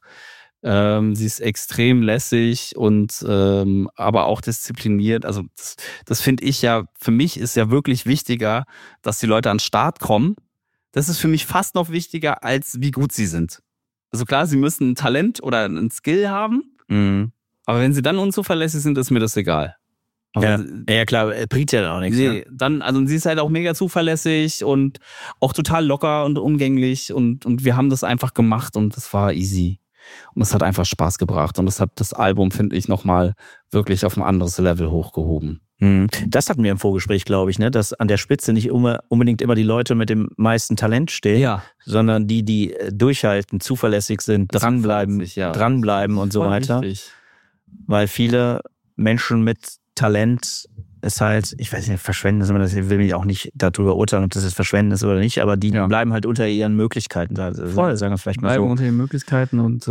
Sie ist extrem lässig und aber auch diszipliniert. Also das finde ich ja, für mich ist ja wirklich wichtiger, dass die Leute an den Start kommen. Das ist für mich fast noch wichtiger, als wie gut sie sind. Also klar, sie müssen ein Talent oder ein Skill haben, aber wenn sie dann unzuverlässig sind, ist mir das egal. Ja, klar, bringt ja auch nichts. Nee, dann, also sie ist halt auch mega zuverlässig und auch total locker und umgänglich und wir haben das einfach gemacht und das war easy. Und es hat einfach Spaß gebracht und das hat das Album, finde ich, nochmal wirklich auf ein anderes Level hochgehoben. Das hatten wir im Vorgespräch, glaube ich, ne? Dass an der Spitze nicht unbedingt immer die Leute mit dem meisten Talent stehen, sondern die durchhalten, zuverlässig sind, dranbleiben und so weiter. Richtig. Weil viele Menschen mit Talent ist halt, ich weiß nicht, Verschwenden ist immer, das will mich auch nicht darüber urteilen, ob das jetzt Verschwenden ist oder nicht, aber die bleiben halt unter ihren Möglichkeiten. Also voll, sagen wir vielleicht mal bleiben so. Unter den Möglichkeiten und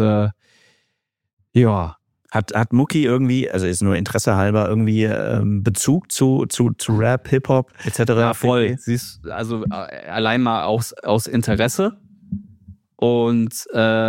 Hat Mucki irgendwie, also ist nur Interesse halber, irgendwie Bezug zu Rap, Hip-Hop etc.? Ja, voll. Sie ist also allein mal aus Interesse und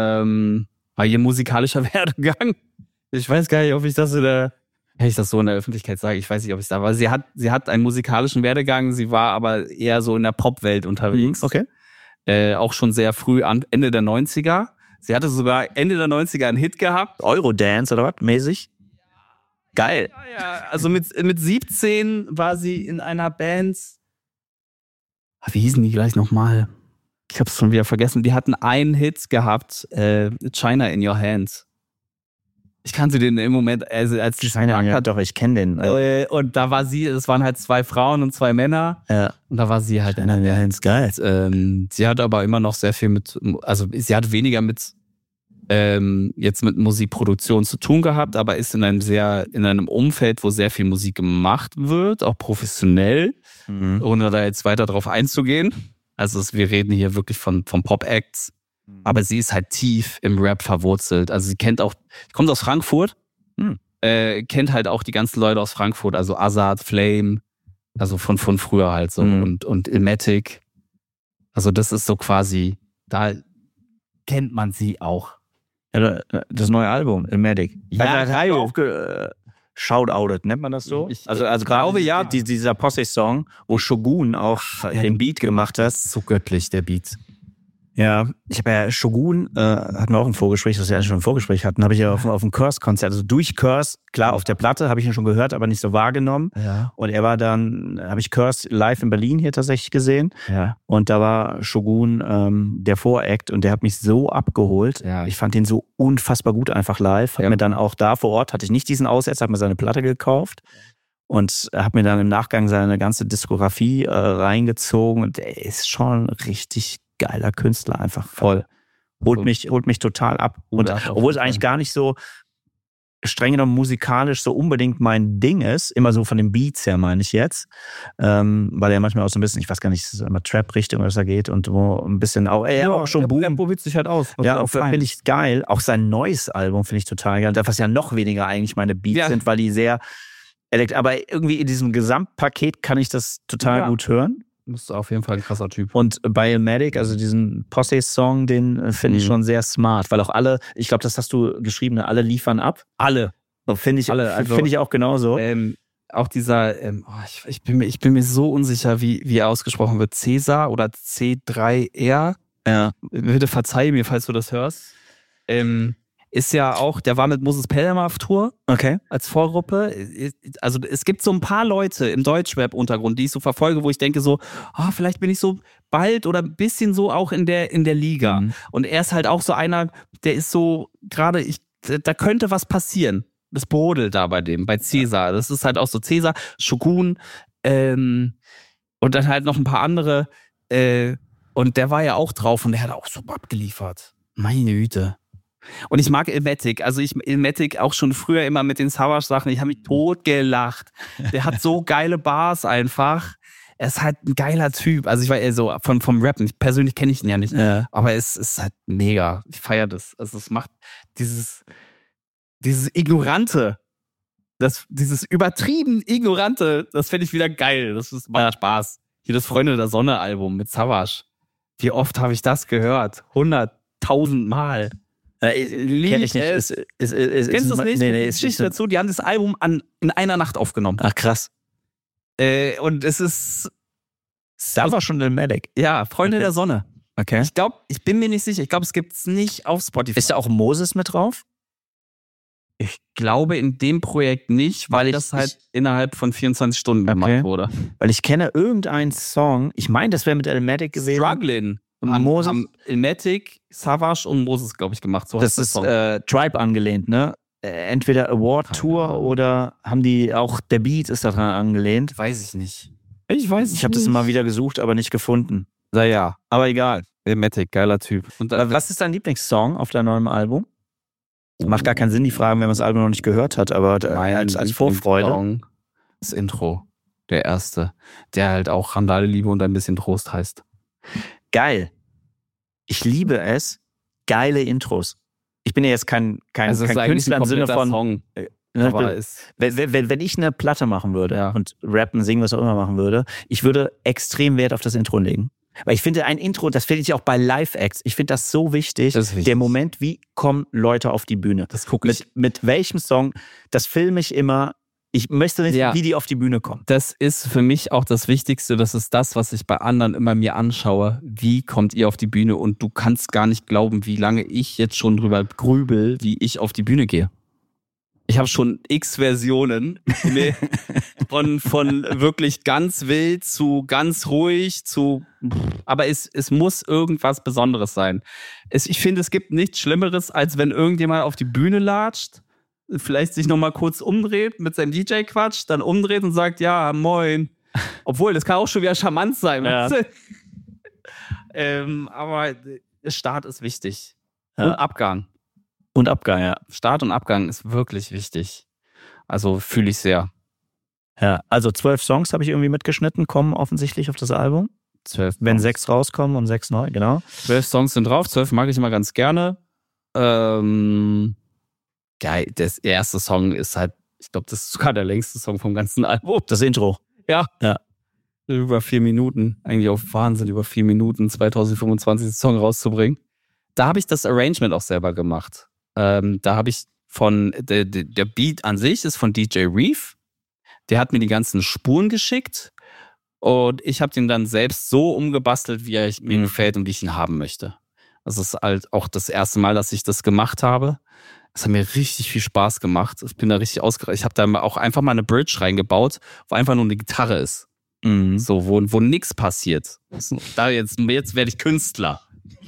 ihr musikalischer Werdegang. Ich weiß gar nicht, ob ich das wenn ich das so in der Öffentlichkeit sage, ich weiß nicht, ob ich da war. Sie hat einen musikalischen Werdegang, sie war aber eher so in der Popwelt unterwegs. Okay. Auch schon sehr früh, Ende der 90er. Sie hatte sogar Ende der 90er einen Hit gehabt. Eurodance oder was? Mäßig? Geil. Ja. Also mit 17 war sie in einer Band. Wie hießen die gleich nochmal? Ich hab's schon wieder vergessen. Die hatten einen Hit gehabt, China in Your Hands. Ich kannte den im Moment, als die China, ja, doch, ich kenne den. Und da war sie, es waren halt 2 Frauen und 2 Männer. Ja. Und da war sie halt China in Your Hands, geil. Sie hat aber immer noch sehr viel sie hat weniger jetzt mit Musikproduktion zu tun gehabt, aber ist in einem Umfeld, wo sehr viel Musik gemacht wird, auch professionell, ohne da jetzt weiter drauf einzugehen. Also wir reden hier wirklich von Pop-Acts. Aber sie ist halt tief im Rap verwurzelt. Also sie kommt aus Frankfurt, kennt halt auch die ganzen Leute aus Frankfurt, also Azad, Flame, also von früher halt so und Illmatic. Also das ist so quasi, da kennt man sie auch. Ja, das neue Album, Illmatic. Ja, Shoutoutet, nennt man das so? Also glaube ja. Dieser Posse-Song, wo Shogun auch den Beat gemacht hat. So göttlich, der Beat. Ja, ich habe ja Shogun, hatten wir auch ein Vorgespräch, das wir ja schon ein Vorgespräch hatten, habe ich ja auf dem Curse-Konzert, also durch Curse, klar, auf der Platte habe ich ihn schon gehört, aber nicht so wahrgenommen. Ja. Und er war dann, habe ich Curse live in Berlin hier tatsächlich gesehen. Ja. Und da war Shogun der Voract und der hat mich so abgeholt. Ja. Ich fand den so unfassbar gut einfach live. Hab mir dann auch da vor Ort, hatte ich nicht diesen Aussetzer, habe mir seine Platte gekauft. Und habe mir dann im Nachgang seine ganze Diskografie reingezogen und der ist schon richtig geiler Künstler einfach. Voll. Holt mich total ab. Und obwohl es eigentlich gar nicht so streng genommen musikalisch so unbedingt mein Ding ist, immer so von den Beats her meine ich jetzt, weil er manchmal auch so ein bisschen, ich weiß gar nicht, es ist immer Trap-Richtung, was da geht und wo ein bisschen auch, auch schon Boom. Er probiert sich halt aus. Ja, finde ich geil. Auch sein neues Album finde ich total geil. Was ja noch weniger eigentlich meine Beats sind, weil die sehr aber irgendwie in diesem Gesamtpaket kann ich das total gut hören. Bist du auf jeden Fall ein krasser Typ. Und bei Illmatic, also diesen Posse-Song, den finde ich schon sehr smart, weil auch alle, ich glaube, das hast du geschrieben, alle liefern ab. Alle. Finde ich auch genauso. Auch dieser, ich bin mir so unsicher, wie er ausgesprochen wird. Cäsar oder C3R. Ja. Bitte verzeih mir, falls du das hörst. Ist ja auch, der war mit Moses Pelham auf Tour. Okay. Als Vorgruppe. Also es gibt so ein paar Leute im Deutschrap-Untergrund, die ich so verfolge, wo ich denke so, vielleicht bin ich so bald oder ein bisschen so auch in der Liga. Und er ist halt auch so einer, der ist so gerade, da könnte was passieren. Das brodelt da bei Cäsar. Das ist halt auch so Cäsar, Shogun und dann halt noch ein paar andere. Und der war ja auch drauf und der hat auch so abgeliefert. Meine Güte. Und ich mag Illmatic. Also Illmatic auch schon früher immer mit den Savage-Sachen. Ich habe mich totgelacht. Der hat so geile Bars einfach. Er ist halt ein geiler Typ. Also ich war eher so vom Rappen. Persönlich kenne ich ihn ja nicht. Ja. Aber es ist halt mega. Ich feiere das. Also es macht dieses Ignorante, dieses übertrieben Ignorante, das finde ich wieder geil. Das macht Spaß. Hier das Freunde der Sonne Album mit Savage. Wie oft habe ich das gehört? 100.000 Mal. Kenn ich nicht. Kennst du das nicht? Nee, Geschichte dazu. Die haben das Album in einer Nacht aufgenommen. Ach, krass. Und es ist... Da war schon Illmatic. Ja, Freunde der Sonne. Okay. Ich bin mir nicht sicher. Ich glaube, es gibt es nicht auf Spotify. Ist da auch Moses mit drauf? Ich glaube in dem Projekt nicht, weil das halt innerhalb von 24 Stunden gemacht wurde. Weil ich kenne irgendeinen Song, ich meine, das wäre mit Illmatic gewesen. Strugglin'. Haben Illmatic, Savage und Moses, glaube ich, gemacht. So das ist Tribe angelehnt, ne? Entweder Award Tour oder haben die auch, der Beat ist daran angelehnt. Weiß ich nicht. Ich habe das mal wieder gesucht, aber nicht gefunden. Naja. Aber egal. Illmatic, geiler Typ. Und was ist dein Lieblingssong auf deinem neuen Album? Macht gar keinen Sinn, die Fragen, wenn man das Album noch nicht gehört hat, aber als Vorfreude. Das Intro, der erste, der halt auch Randale Liebe und ein bisschen Trost heißt. Geil. Ich liebe es. Geile Intros. Ich bin ja jetzt kein Künstler im Sinne von Song, aber wenn ich eine Platte machen würde und rappen, singen, was auch immer machen würde, ich würde extrem Wert auf das Intro legen. Weil ich finde, ein Intro, das finde ich auch bei Live-Acts, ich finde das so wichtig. Der Moment, wie kommen Leute auf die Bühne? Das gucke ich. Mit welchem Song, das filme ich immer. Ich möchte nicht, wie die auf die Bühne kommen. Das ist für mich auch das Wichtigste. Das ist das, was ich bei anderen immer mir anschaue. Wie kommt ihr auf die Bühne? Und du kannst gar nicht glauben, wie lange ich jetzt schon drüber grübel, wie ich auf die Bühne gehe. Ich habe schon X-Versionen von wirklich ganz wild zu ganz ruhig aber es muss irgendwas Besonderes sein. Ich finde, es gibt nichts Schlimmeres, als wenn irgendjemand auf die Bühne latscht, vielleicht sich nochmal kurz umdreht, mit seinem DJ quatscht, dann umdreht und sagt, ja, moin. Obwohl, das kann auch schon wieder charmant sein. Ja. Aber der Start ist wichtig. Ja. Und Abgang. Und Abgang, ja. Start und Abgang ist wirklich wichtig. Also fühle ich sehr. Ja, also 12 Songs habe ich irgendwie mitgeschnitten, kommen offensichtlich auf das Album. 12. Wenn 6 rauskommen und 6 neu, genau. 12 Songs sind drauf, 12 mag ich immer ganz gerne. Geil, das erste Song ist halt, ich glaube, das ist sogar der längste Song vom ganzen Album. Das Intro. Ja. Über 4 Minuten. Eigentlich auch Wahnsinn, über 4 Minuten 2025 Song rauszubringen. Da habe ich das Arrangement auch selber gemacht. Da habe ich der Beat an sich ist von DJ Reef. Der hat mir die ganzen Spuren geschickt und ich habe den dann selbst so umgebastelt, wie er mir gefällt und wie ich ihn haben möchte. Das ist halt auch das erste Mal, dass ich das gemacht habe. Es hat mir richtig viel Spaß gemacht. Ich bin da richtig ausgerastet. Ich habe da auch einfach mal eine Bridge reingebaut, wo einfach nur eine Gitarre ist. So, wo nichts passiert. Jetzt werde ich Künstler.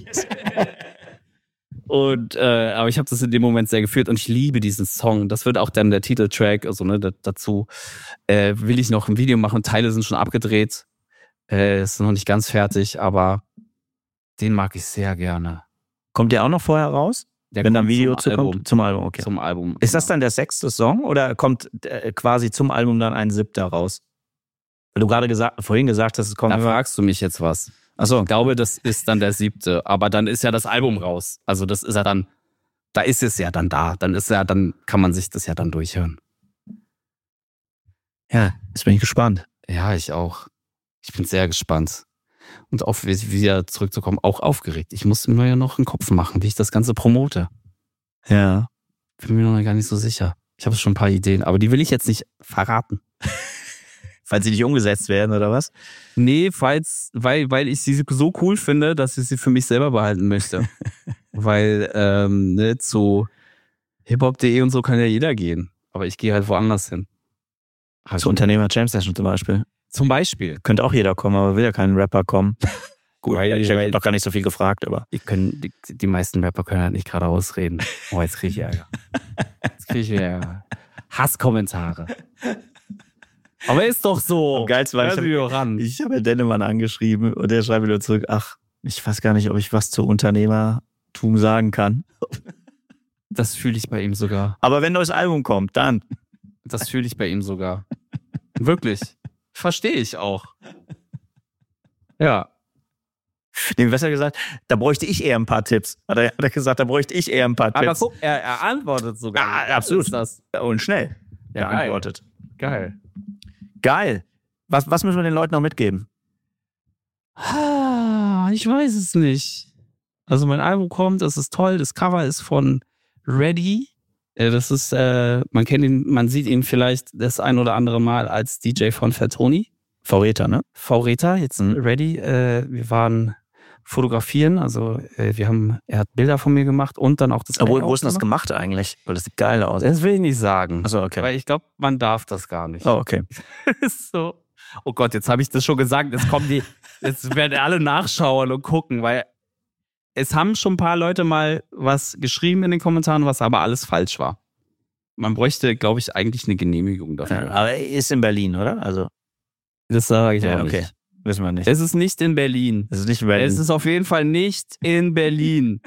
Aber ich habe das in dem Moment sehr gefühlt und ich liebe diesen Song. Das wird auch dann der Titeltrack, also dazu will ich noch ein Video machen. Teile sind schon abgedreht, ist noch nicht ganz fertig, aber Den mag ich sehr gerne. Kommt der auch noch vorher raus? Der Wenn dann kommt Video zum zu Album. kommt? Zum Album, okay. Zum Album. Ist das dann der 6. Song oder kommt quasi zum Album dann ein 7. raus? Weil du gerade vorhin gesagt hast, es kommt. Da fragst du mich jetzt was. Achso. Ich glaube, das ist dann der 7. Aber dann ist ja das Album raus. Also das ist ja dann, da ist es ja dann da. Dann kann man sich das ja dann durchhören. Ja, jetzt bin ich gespannt. Ja, ich auch. Ich bin sehr gespannt. Und auch wieder zurückzukommen, auch aufgeregt. Ich muss mir ja noch einen Kopf machen, wie ich das Ganze promote. Ja. Bin mir noch gar nicht so sicher. Ich habe schon ein paar Ideen, aber die will ich jetzt nicht verraten. Falls sie nicht umgesetzt werden, oder was? Nee, weil ich sie so cool finde, dass ich sie für mich selber behalten möchte. Weil zu hiphop.de und so kann ja jeder gehen. Aber ich gehe halt woanders hin. Zu Unternehmer Jam Session zum Beispiel. Zum Beispiel. Könnte auch jeder kommen, aber will ja kein Rapper kommen. Gut, Weil- ich habe doch gar nicht so viel gefragt, aber. Die meisten Rapper können halt nicht gerade ausreden. Oh, jetzt kriege ich Ärger. Hasskommentare. Aber ist doch so. Am geilsten war, Hör sie doch ran. ich habe Dennemann angeschrieben und der schreibt mir nur zurück, ach, ich weiß gar nicht, ob ich was zu Unternehmertum sagen kann. Das fühle ich bei ihm sogar. Aber wenn ein neues Album kommt, dann. Das fühle ich bei ihm sogar. Wirklich. Verstehe ich auch. Ja. Nee, was hat er gesagt? Da bräuchte ich eher ein paar Tipps. Hat er gesagt, da bräuchte ich eher ein paar Aber Tipps. guck, er antwortet sogar. Ah, absolut. Ist das. Und schnell. Ja, Er antwortet. Geil. Geil. Was müssen wir den Leuten noch mitgeben? Ich weiß es nicht. Also mein Album kommt, das ist toll. Das Cover ist von Ready. Das ist, man kennt ihn, man sieht ihn vielleicht das ein oder andere Mal als DJ von Fatoni. Vorräter, ne? V-Reta, jetzt Ready. Wir waren fotografieren, also er hat Bilder von mir gemacht und dann auch das Aber wo Layout ist denn das gemacht eigentlich? Weil das sieht geil aus. Das will ich nicht sagen. Achso, okay. Weil ich glaube, man darf das gar nicht. Oh, okay. Ist so. Oh Gott, jetzt habe ich das schon gesagt. Jetzt werden alle nachschauen und gucken, weil es haben schon ein paar Leute mal was geschrieben in den Kommentaren, was aber alles falsch war. Man bräuchte, glaube ich, eigentlich eine Genehmigung dafür. Ja, aber er ist in Berlin, oder? Also, Das sage ich auch okay. nicht. Wissen wir nicht. Es ist nicht in Berlin. Es ist nicht in Berlin. Es ist auf jeden Fall nicht in Berlin.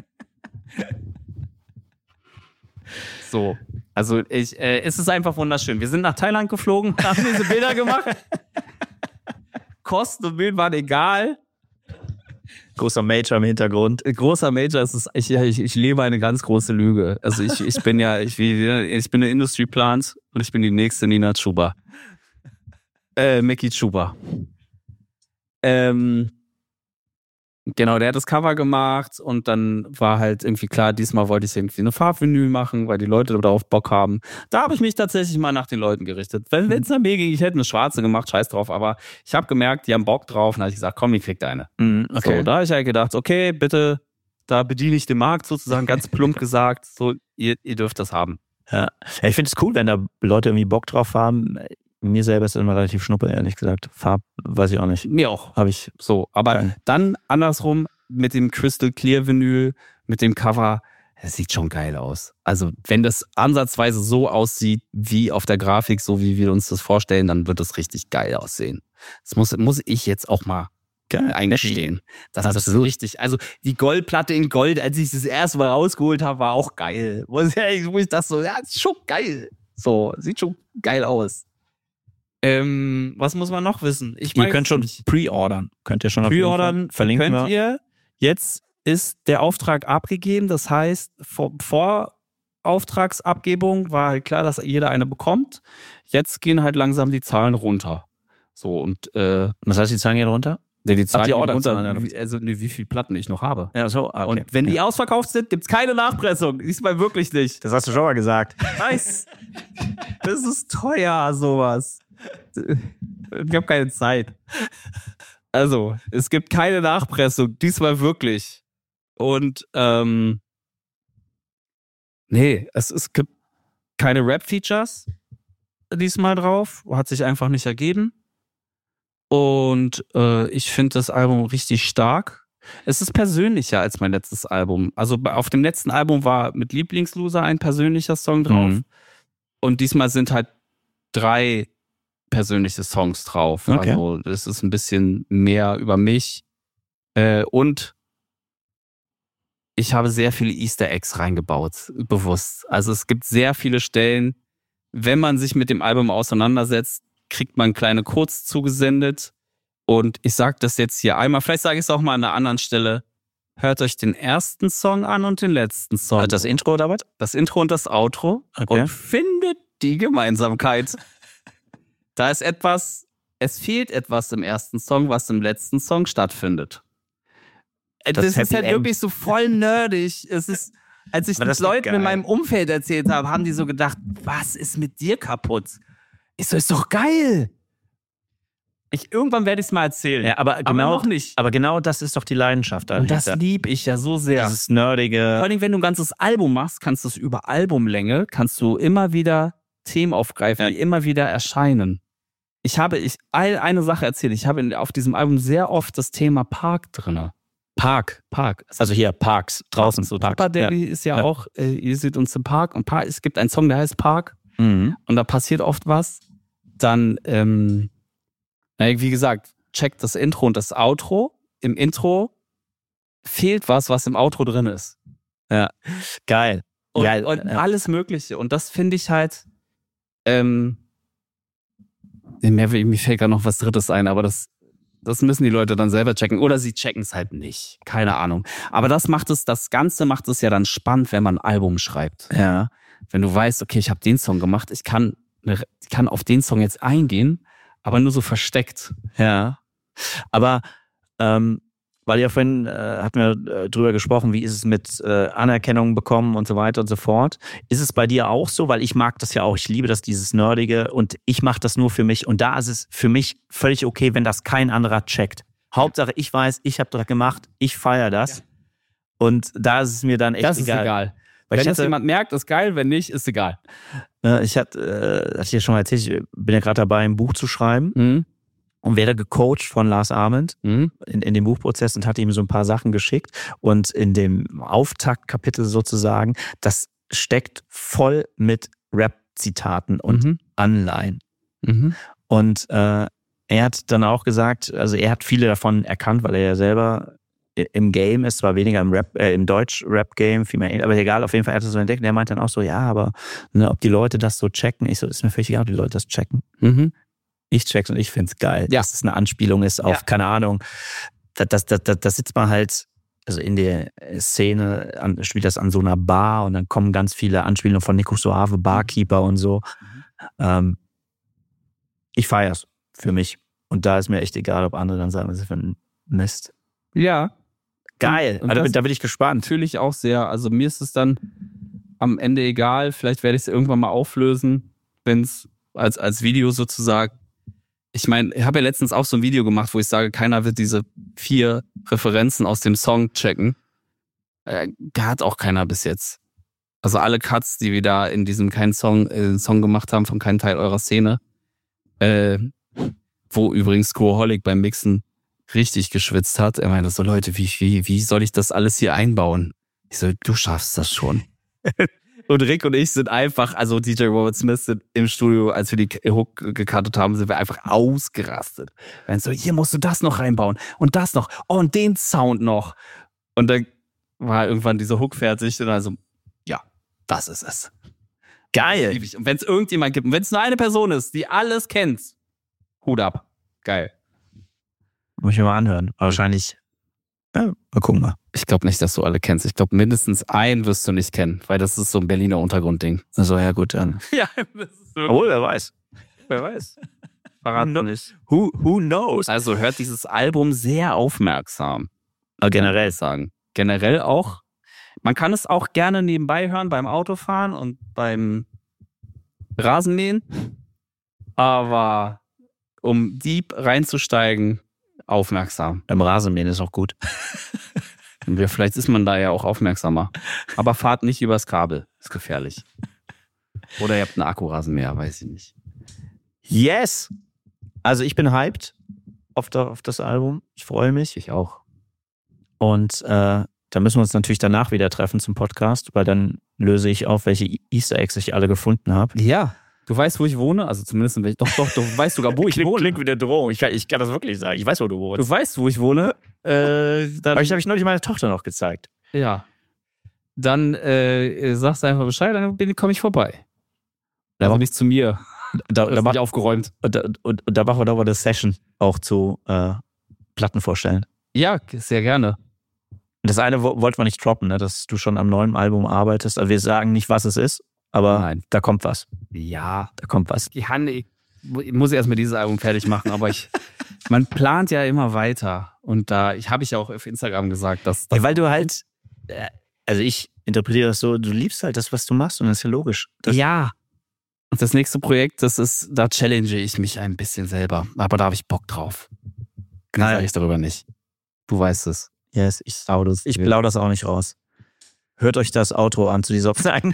So, also es ist einfach wunderschön. Wir sind nach Thailand geflogen, haben diese Bilder gemacht. Kosten und Bild waren egal. Großer Major im Hintergrund. Großer Major, ich lebe eine ganz große Lüge. Also ich bin eine Industry Plant und ich bin die nächste Nina Chuba. Mickey Chuba. Genau, der hat das Cover gemacht und dann war halt irgendwie klar, diesmal wollte ich irgendwie eine Farbvinyl machen, weil die Leute darauf Bock haben. Da habe ich mich tatsächlich mal nach den Leuten gerichtet. Wenn es nach mir ging, ich hätte eine schwarze gemacht, scheiß drauf, aber ich habe gemerkt, die haben Bock drauf und dann habe ich gesagt, komm, ihr kriegt eine. Okay. So, da habe ich halt gedacht, okay, bitte, da bediene ich den Markt sozusagen, ganz plump gesagt, so, ihr dürft das haben. Ja, ich finde es cool, wenn da Leute irgendwie Bock drauf haben. Mir selber ist das immer relativ schnuppe, ehrlich gesagt. Farb, weiß ich auch nicht. Mir auch. Habe ich. So, aber Geil. dann andersrum mit dem Crystal Clear Vinyl, mit dem Cover, das sieht schon geil aus. Also wenn das ansatzweise so aussieht wie auf der Grafik, so wie wir uns das vorstellen, dann wird das richtig geil aussehen. Das muss ich jetzt auch mal Geil. eingestehen. Das ist so richtig, also die Goldplatte in Gold, als ich das erste Mal rausgeholt habe, war auch geil. Wo ich das so, ja, ist schon geil. So, sieht schon geil aus. Was muss man noch wissen? Ihr könnt schon pre-ordern. Könnt ihr schon auf jeden Fall. Pre-ordern Verlinken könnt wir. ihr. Jetzt ist der Auftrag abgegeben. Das heißt, vor Auftragsabgebung war halt klar, dass jeder eine bekommt. Jetzt gehen halt langsam die Zahlen runter. So und Was heißt, die Zahlen hier runter? die Zahlen die gehen Orderzahlen, runter. Also wie viele Platten ich noch habe. Ja, so. Okay. Und wenn die ausverkauft sind, gibt's keine Nachpressung. Diesmal wirklich nicht. Das hast du schon mal gesagt. Nice. Das ist teuer, sowas. Ich habe keine Zeit. Also, es gibt keine Nachpressung. Diesmal wirklich. Und, es gibt keine Rap-Features diesmal drauf. Hat sich einfach nicht ergeben. Und ich finde das Album richtig stark. Es ist persönlicher als mein letztes Album. Also auf dem letzten Album war mit Lieblingsloser ein persönlicher Song drauf. Mhm. Und diesmal sind halt 3 persönliche Songs drauf. Okay. Also das ist ein bisschen mehr über mich. Und ich habe sehr viele Easter Eggs reingebaut, bewusst. Also es gibt sehr viele Stellen, wenn man sich mit dem Album auseinandersetzt, kriegt man kleine Codes zugesendet. Und ich sage das jetzt hier einmal, vielleicht sage ich es auch mal an einer anderen Stelle. Hört euch den ersten Song an und den letzten Song. Das Intro oder was? Das Intro und das Outro. Okay. Und findet die Gemeinsamkeit. Da ist es fehlt etwas im ersten Song, was im letzten Song stattfindet. Das ist Happy halt End. wirklich so voll nerdig. Es ist, als ich Aber das das ist Leuten geil. in meinem Umfeld erzählt habe, haben die so gedacht, was ist mit dir kaputt? Ich so, ist doch geil. Irgendwann werde ich es mal erzählen. Ja, aber genau, noch nicht. aber genau das ist doch die Leidenschaft. Und das dahinter. liebe ich ja so sehr. Dieses nerdige. Vor allem, wenn du ein ganzes Album machst, kannst du es über Albumlänge, kannst du immer wieder Themen aufgreifen, die immer wieder erscheinen. Eine Sache erzählt, ich habe auf diesem Album sehr oft das Thema Park drin. Park. Also hier, Parks, draußen so Parks. Papa Daddy ist ja auch, ihr seht uns im Park und es gibt einen Song, der heißt Park Mhm. und da passiert oft was. Dann, wie gesagt, checkt das Intro und das Outro. Im Intro fehlt was im Outro drin ist. Ja, geil. Und, Geil. und Ja. alles Mögliche. Und das finde ich halt, mir fällt gerade noch was Drittes ein, aber das müssen die Leute dann selber checken. Oder sie checken es halt nicht. Keine Ahnung. Aber das Ganze macht es ja dann spannend, wenn man ein Album schreibt. Ja. Wenn du weißt, okay, ich habe den Song gemacht, ich kann auf den Song jetzt eingehen, aber nur so versteckt. Ja. Aber weil ja vorhin hatten wir drüber gesprochen, wie ist es mit Anerkennung bekommen und so weiter und so fort. Ist es bei dir auch so? Weil ich mag das ja auch. Ich liebe das, dieses Nerdige, und ich mache das nur für mich. Und da ist es für mich völlig okay, wenn das kein anderer checkt. Hauptsache, ich weiß, ich habe das gemacht, ich feiere das. Ja. Und da ist es mir dann echt das egal. Ist egal. Weil wenn das jemand merkt, ist geil. Wenn nicht, ist egal. Ich hatte ja schon mal erzählt, ich bin ja gerade dabei, ein Buch zu schreiben. Mhm. Und werde gecoacht von Lars Ament in dem Buchprozess und hatte ihm so ein paar Sachen geschickt. Und in dem Auftaktkapitel sozusagen, das steckt voll mit Rap-Zitaten und Anleihen. Mhm. Und er hat dann auch gesagt, also er hat viele davon erkannt, weil er ja selber im Game ist, zwar weniger im Deutsch-Rap-Game, viel mehr, aber egal, auf jeden Fall hat er das so entdeckt. Und er meint dann auch so, ja, aber ob die Leute das so checken, ich so, ist mir völlig egal, ob die Leute das checken. Mhm. Ich check's und ich find's geil, dass es eine Anspielung ist auf, keine Ahnung, da sitzt man halt, also in der Szene spielt das an so einer Bar und dann kommen ganz viele Anspielungen von Nico Suave, Barkeeper und so. Ich feier's für mich. Und da ist mir echt egal, ob andere dann sagen, was ist für ein Mist. Ja. Geil, und also, da bin ich gespannt. Natürlich auch sehr, also mir ist es dann am Ende egal, vielleicht werde ich es irgendwann mal auflösen, wenn es als Video sozusagen. Ich meine, ich habe ja letztens auch so ein Video gemacht, wo ich sage, keiner wird diese 4 Referenzen aus dem Song checken. Hat auch keiner bis jetzt. Also alle Cuts, die wir da in diesem Song gemacht haben, von keinem Teil eurer Szene, wo übrigens Scoreaholic beim Mixen richtig geschwitzt hat. Er meinte so, Leute, wie soll ich das alles hier einbauen? Ich so, du schaffst das schon. Und Rick und ich sind einfach, also DJ Robert Smith sind im Studio, als wir die Hook gecuttet haben, sind wir einfach ausgerastet. Wir so, hier musst du das noch reinbauen und das noch, und den Sound noch. Und dann war irgendwann diese Hook fertig und also, ja, das ist es. Geil. Und wenn es irgendjemand gibt, und wenn es nur eine Person ist, die alles kennt, Hut ab. Geil. Muss ich mir mal anhören. Wahrscheinlich, ja, mal gucken mal. Ich glaube nicht, dass du alle kennst. Ich glaube, mindestens einen wirst du nicht kennen, weil das ist so ein Berliner Untergrundding. Also, ja, gut, dann. Ja, das ist so. Obwohl, wer weiß. Wer weiß. Verraten nicht. Who knows? Also hört dieses Album sehr aufmerksam. Generell sagen. Generell auch. Man kann es auch gerne nebenbei hören beim Autofahren und beim Rasenmähen. Aber um deep reinzusteigen, aufmerksam. Beim Rasenmähen ist auch gut. Vielleicht ist man da ja auch aufmerksamer. Aber fahrt nicht übers Kabel. Ist gefährlich. Oder ihr habt einen Akkurasenmäher, weiß ich nicht. Yes! Also ich bin hyped auf das Album. Ich freue mich. Ich auch. Und da müssen wir uns natürlich danach wieder treffen zum Podcast, weil dann löse ich auf, welche Easter Eggs ich alle gefunden habe. Ja. Du weißt, wo ich wohne? Also zumindest in Doch, du weißt sogar, wo ich wohne. Klingt wie eine Drohung. Ich kann das wirklich sagen. Ich weiß, wo du wohnst. Du weißt, wo ich wohne. Aber ich habe neulich meine Tochter noch gezeigt. Ja. dann sagst du einfach Bescheid, dann komme ich vorbei. Also nicht zu mir. Da nicht aufgeräumt. Und da machen wir doch mal eine Session auch zu Platten vorstellen. Ja, sehr gerne. Das eine wollten wir nicht droppen, ne? Dass du schon am neuen Album arbeitest. Also wir sagen nicht, was es ist, aber Nein. Da kommt was. Ja. Da kommt was. Ich muss erstmal dieses Album fertig machen, aber man plant ja immer weiter. Und da habe ich ja auch auf Instagram gesagt, dass Ja, weil du halt, also ich interpretiere das so, du liebst halt das, was du machst und das ist ja logisch. Ja. Und das nächste Projekt, da challenge ich mich ein bisschen selber. Aber da habe ich Bock drauf. Dann sage ich darüber nicht. Du weißt es. Yes, ich blau das auch nicht raus. Hört euch das Outro an zu dieser Nein.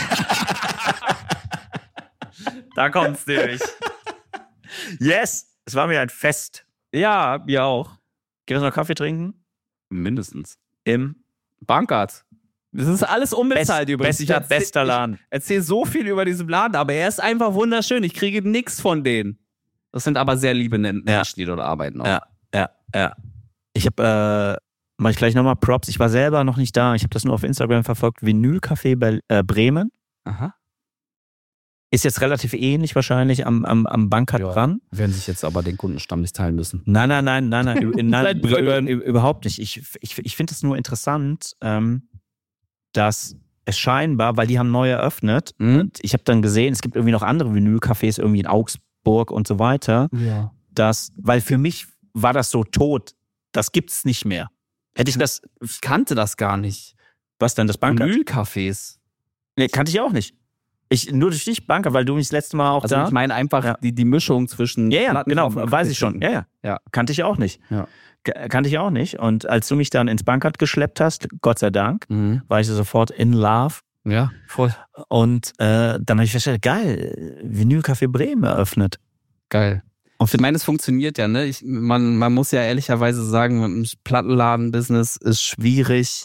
Da kommt's nämlich. Yes, es war mir ein Fest. Ja, mir auch. Gehen wir noch Kaffee trinken? Mindestens. Im Bankart. Das ist alles unbezahlt übrigens. Bester Laden. Ich erzähle so viel über diesen Laden, aber er ist einfach wunderschön. Ich kriege nichts von denen. Das sind aber sehr liebe Menschen, die dort arbeiten. Auch. Ja. Ich habe, mache ich gleich nochmal Props. Ich war selber noch nicht da. Ich habe das nur auf Instagram verfolgt. Vinylcafé bei Bremen. Aha. Ist jetzt relativ ähnlich wahrscheinlich am Bankart dran. Werden sich jetzt aber den Kundenstamm nicht teilen müssen. Nein. Überhaupt nicht. Ich finde es nur interessant, dass es scheinbar, weil die haben neu eröffnet, und ich habe dann gesehen, es gibt irgendwie noch andere Vinylcafés irgendwie in Augsburg und so weiter, weil für mich war das so tot. Das gibt's nicht mehr. Ich kannte das gar nicht. Was denn, das Bankart? Vinylcafés. Nee, kannte ich auch nicht. Nur durch dich, Banker, weil du mich das letzte Mal auch da... Ich meine einfach die Mischung zwischen... Ja, genau, weiß ich schon. Ja. Kannte ich auch nicht. Ja. Kannte ich auch nicht. Und als du mich dann ins Bankart geschleppt hast, Gott sei Dank, war ich sofort in love. Ja, voll. Und dann habe ich festgestellt, geil, Vinylcafé Bremen eröffnet. Geil. Und ich meine, es funktioniert ja, ne? Man muss ja ehrlicherweise sagen, im Plattenladen-Business ist schwierig,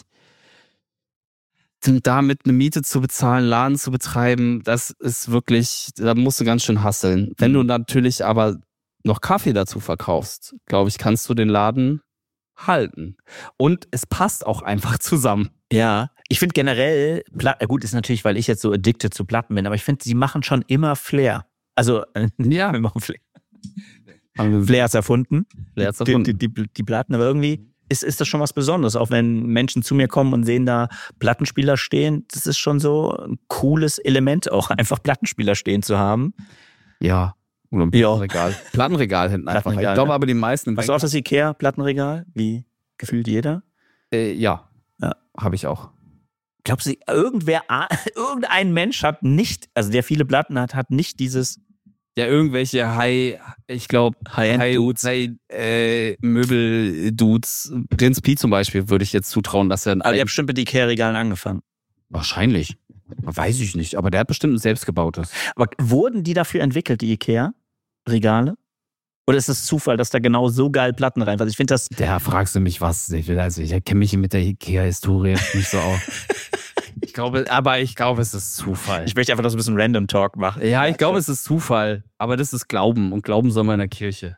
damit eine Miete zu bezahlen, Laden zu betreiben, das ist wirklich, da musst du ganz schön hustlen. Wenn du natürlich aber noch Kaffee dazu verkaufst, glaube ich, kannst du den Laden halten. Und es passt auch einfach zusammen. Ja, ich finde generell, gut, ist natürlich, weil ich jetzt so addicted zu Platten bin, aber ich finde, sie machen schon immer Flair. Also, ja, wir machen Flair. Flair ist erfunden. Die Platten, aber irgendwie ist das schon was Besonderes. Auch wenn Menschen zu mir kommen und sehen da Plattenspieler stehen, das ist schon so ein cooles Element auch, einfach Plattenspieler stehen zu haben. Ja. Oder ein Plattenregal. Plattenregal hinten einfach. Ich glaube aber die meisten... Hast du auch das Ikea-Plattenregal? Wie gefühlt jeder? Ja. Habe ich auch. Glaubst du, irgendein Mensch hat nicht, also der viele Platten hat nicht dieses... Ja, irgendwelche High-End-Dudes, Möbel-Dudes. Prinz Pi zum Beispiel würde ich jetzt zutrauen, dass er... Aber der hat bestimmt mit Ikea-Regalen angefangen. Wahrscheinlich. Weiß ich nicht, aber der hat bestimmt ein selbstgebautes. Aber wurden die dafür entwickelt, die Ikea-Regale? Oder ist es Zufall, dass da genau so geil Platten reinfallen? Ich finde das... Da fragst du mich was. Ich kenne mich mit der Ikea-Historie nicht so aus. Ich glaube, es ist Zufall. Ich möchte einfach noch so ein bisschen Random Talk machen. Ja, ich glaube, es ist Zufall. Aber das ist Glauben. Und Glauben soll man in der Kirche.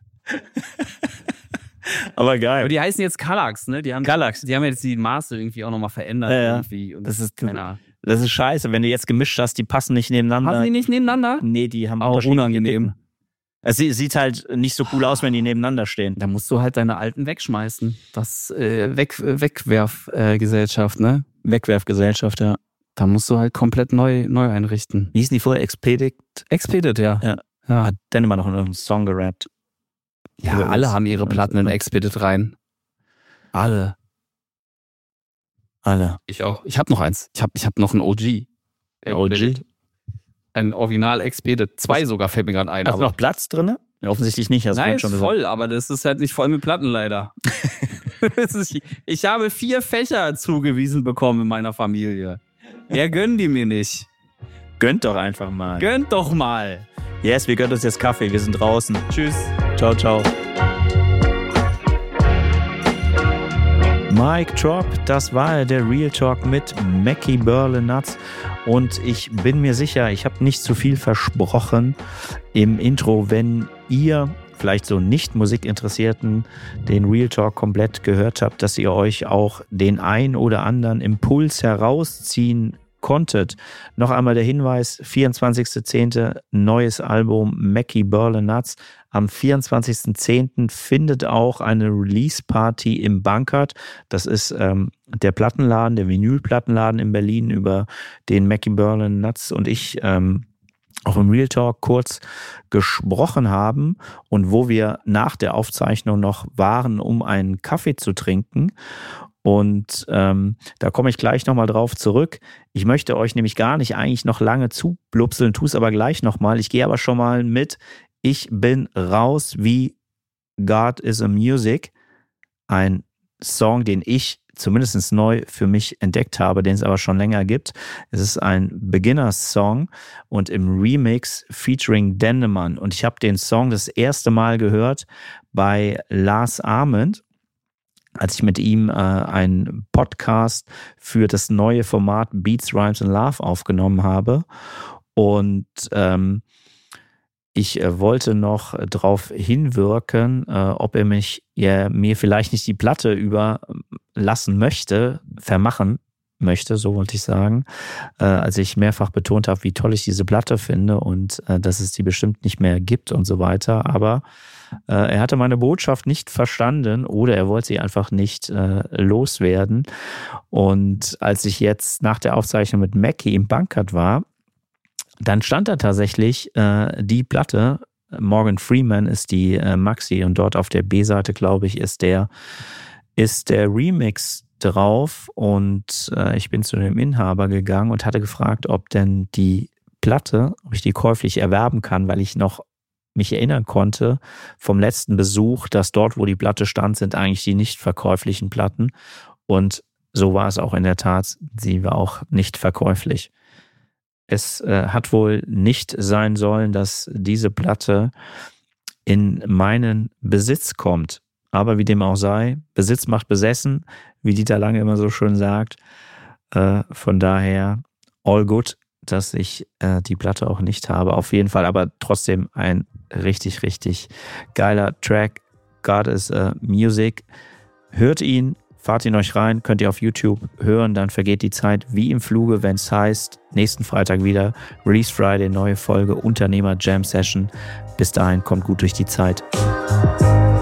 Aber geil. Aber die heißen jetzt Kallax, ne? Die haben jetzt die Maße irgendwie auch nochmal verändert. Ja. Irgendwie. Und das ist scheiße. Wenn du jetzt gemischt hast, die passen nicht nebeneinander. Passen die nicht nebeneinander? Nee, die haben auch unangenehm. Es sieht halt nicht so cool aus, wenn die nebeneinander stehen. Da musst du halt deine alten wegschmeißen. Das Wegwerfgesellschaft, ne? Wegwerfgesellschaft, ja. Da musst du halt komplett neu einrichten. Wie hießen die vorher? Expedit, ja. Hat Dennemann noch in irgendeinem Song gerappt. Ja, alle haben ihre Platten in Expedit rein. Alle. Ich auch. Ich habe noch eins. Ich hab noch ein OG. Ein Original Expedit. 2 sogar, fällt mir gerade ein. Hast du noch Platz drin? Ja, offensichtlich nicht. Nein, ist voll, aber das ist halt nicht voll mit Platten leider. Ich habe 4 Fächer zugewiesen bekommen in meiner Familie. Ja, gönnen die mir nicht. Gönnt doch einfach mal. Gönnt doch mal. Yes, wir gönnen uns jetzt Kaffee. Wir sind draußen. Tschüss. Ciao, ciao. Mic Drop, das war der Real Talk mit Mackie Berlinatz. Und ich bin mir sicher, ich habe nicht zu viel versprochen im Intro. Wenn ihr vielleicht so nicht Musikinteressierten den Real Talk komplett gehört habt, dass ihr euch auch den ein oder anderen Impuls herausziehen konntet. Noch einmal der Hinweis, 24.10. neues Album Mackie Berlin Nuts. Am 24.10. findet auch eine Release-Party im Bankert. Das ist der Plattenladen, der Vinylplattenladen in Berlin, über den Mackie Berlin Nuts und ich auch im Real Talk kurz gesprochen haben und wo wir nach der Aufzeichnung noch waren, um einen Kaffee zu trinken. Und da komme ich gleich nochmal drauf zurück. Ich möchte euch nämlich gar nicht eigentlich noch lange zublupseln, tue es aber gleich nochmal. Ich gehe aber schon mal mit Ich bin raus wie God is a Music. Ein Song, den ich zumindest neu für mich entdeckt habe, den es aber schon länger gibt. Es ist ein Beginners-Song und im Remix featuring Dendemann. Und ich habe den Song das erste Mal gehört bei Lars Ament, als ich mit ihm einen Podcast für das neue Format Beats, Rhymes and Love aufgenommen habe. Und ich wollte noch darauf hinwirken, ob er mir vielleicht nicht die Platte überlassen möchte, vermachen möchte, so wollte ich sagen, als ich mehrfach betont habe, wie toll ich diese Platte finde und dass es die bestimmt nicht mehr gibt und so weiter. Aber er hatte meine Botschaft nicht verstanden oder er wollte sie einfach nicht loswerden. Und als ich jetzt nach der Aufzeichnung mit Mackie im Bankert war, dann stand da tatsächlich die Platte, Morgan Freeman ist die Maxi und dort auf der B-Seite, glaube ich, ist der Remix drauf und ich bin zu dem Inhaber gegangen und hatte gefragt, ob denn die Platte, ob ich die käuflich erwerben kann, weil ich noch mich erinnern konnte vom letzten Besuch, dass dort, wo die Platte stand, sind eigentlich die nicht verkäuflichen Platten und so war es auch in der Tat, sie war auch nicht verkäuflich. Es hat wohl nicht sein sollen, dass diese Platte in meinen Besitz kommt. Aber wie dem auch sei, Besitz macht besessen, wie Dieter Lange immer so schön sagt. Von daher all good, dass ich die Platte auch nicht habe. Auf jeden Fall, aber trotzdem ein richtig, richtig geiler Track. God is a Music. Hört ihn. Fahrt ihn euch rein, könnt ihr auf YouTube hören, dann vergeht die Zeit wie im Fluge, wenn es heißt, nächsten Freitag wieder, Release Friday, neue Folge, Unternehmer Jam Session. Bis dahin, kommt gut durch die Zeit.